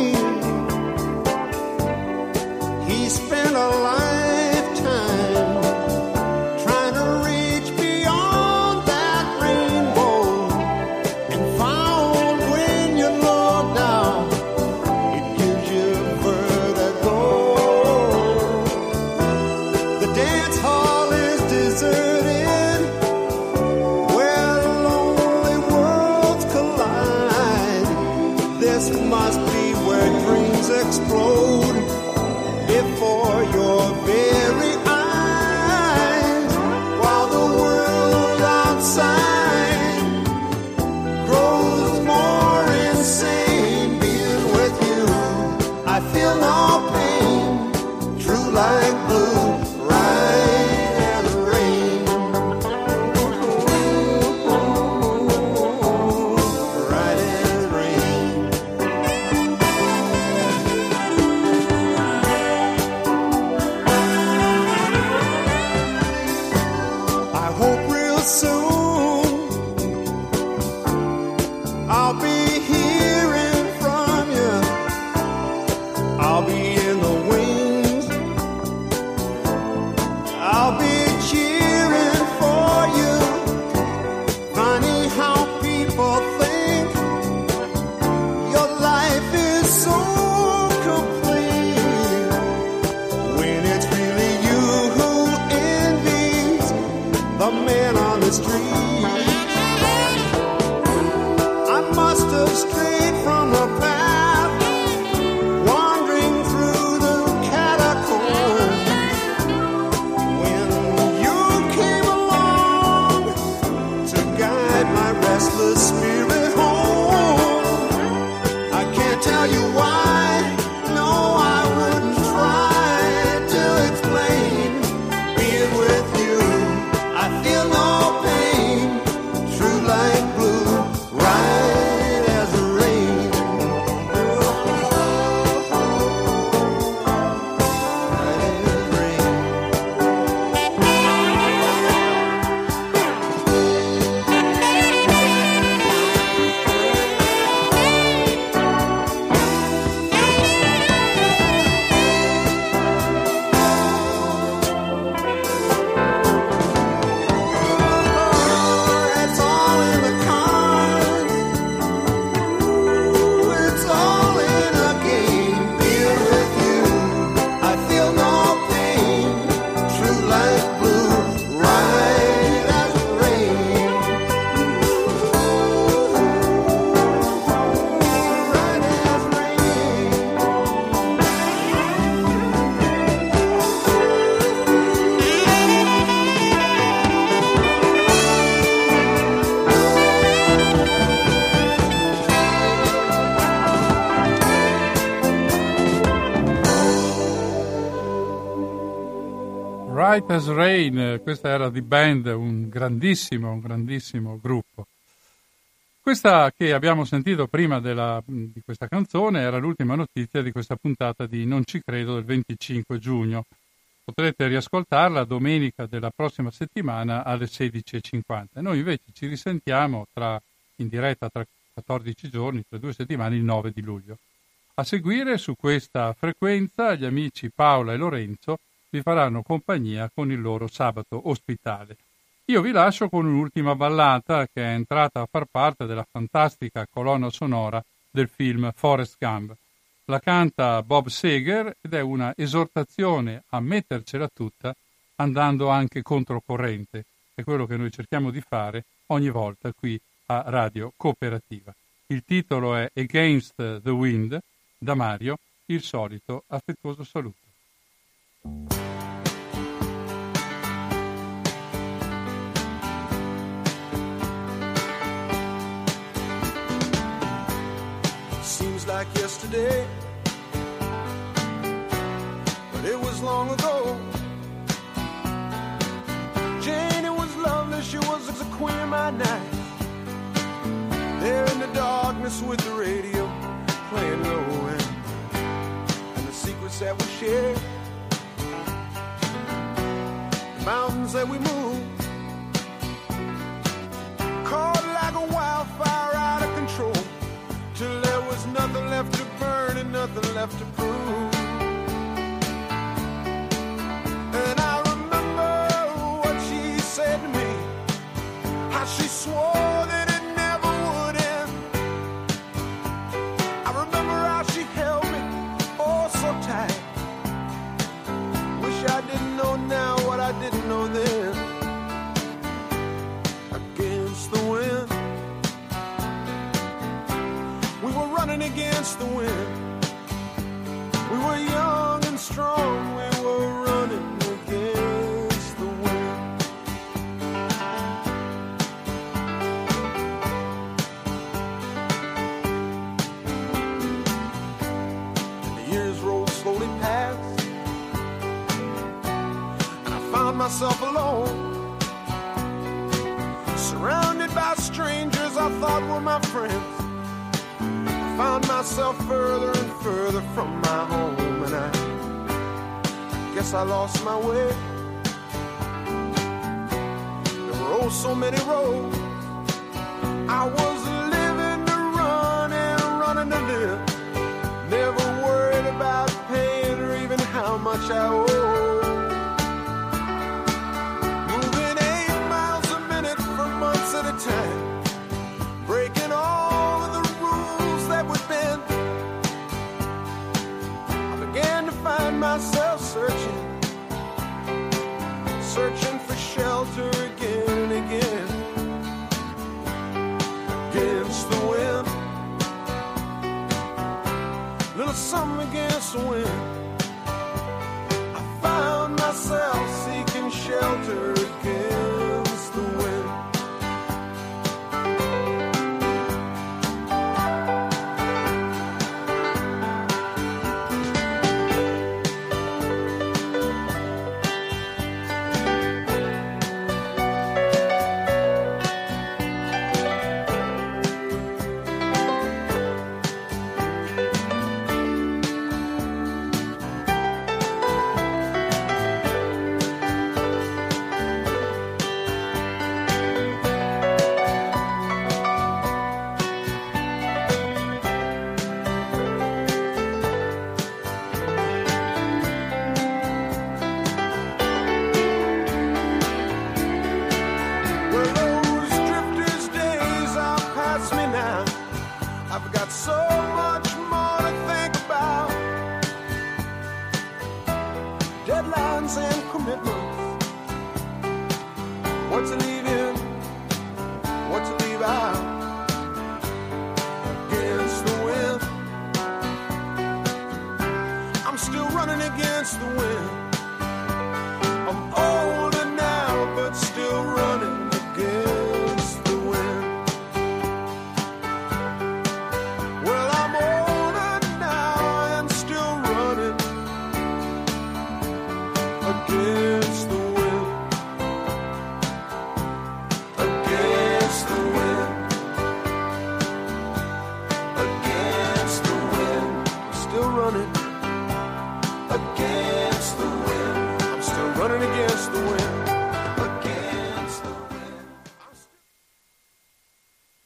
He spent a lifetime trying to reach beyond that rainbow, and found when you look down, it gives you vertigo. The dance hall is deserted, where lonely worlds collide. This must be where dreams explode before your very eyes, while the world outside grows more insane. Being with you, I feel no pain, true like blue, right as rain, right as rain. I hope real soon I'll be hearing from you. I'll be in the wings. I'll be cheering for you. Funny how people think your life is so complete, when it's really you who envies the man on the street. I must have strayed from the path, wandering through the catacombs, when you came along to guide my restless spirit home. I can't tell you why, no, I wouldn't try to explain. Being with you, I feel no pain, true like blue, right as rain. Right as rain. It's all in the cards. It's all in a game. Being with you, I feel no pain. True like blue, right as rain. Right as rain. Right as Rain, questa era di Band, un grandissimo gruppo. Questa che abbiamo sentito prima di questa canzone era l'ultima notizia di questa puntata di Non ci credo del 25 giugno. Potrete riascoltarla domenica della prossima settimana alle 16:50. Noi invece ci risentiamo in diretta tra 14 giorni, tra 2 settimane, il 9 di luglio. A seguire su questa frequenza gli amici Paola e Lorenzo vi faranno compagnia con il loro sabato ospitale. Io vi lascio con un'ultima ballata che è entrata a far parte della fantastica colonna sonora del film Forrest Gump. La canta Bob Seger ed è una esortazione a mettercela tutta andando anche controcorrente. È quello che noi cerchiamo di fare ogni volta qui a Radio Cooperativa. Il titolo è Against the Wind, da Mario, il solito affettuoso saluto. like yesterday, but it was long ago. Janie was lovely, she was a queen of my night. There in the darkness with the radio playing low and the secrets that we shared, the mountains that we moved, caught like a wildfire out of control, till there was nothing left to burn and nothing left to prove. And I remember what she said to me, how she swore that it never would end. I remember how she held me oh so tight. Wish I didn't know now what I didn't know then. Against the wind, we were running against the wind. We were young and strong, we were running against the wind. And the years rolled slowly past, and I found myself alone, surrounded by strangers I thought were my friends. I found myself further and further from my home, and I guess I lost my way. There were oh so many roads. I was living to run and running to live, never worried about paying or even how much I owed. Moving 8 miles a minute for months at a time, breaking all of the rules that would bend. I began to find myself searching for shelter again and again. Against the wind, little something against the wind. I found myself seeking shelter against the wind. Deadlines and commitments, what to leave in, what to leave out. Against the wind, I'm still running against the wind.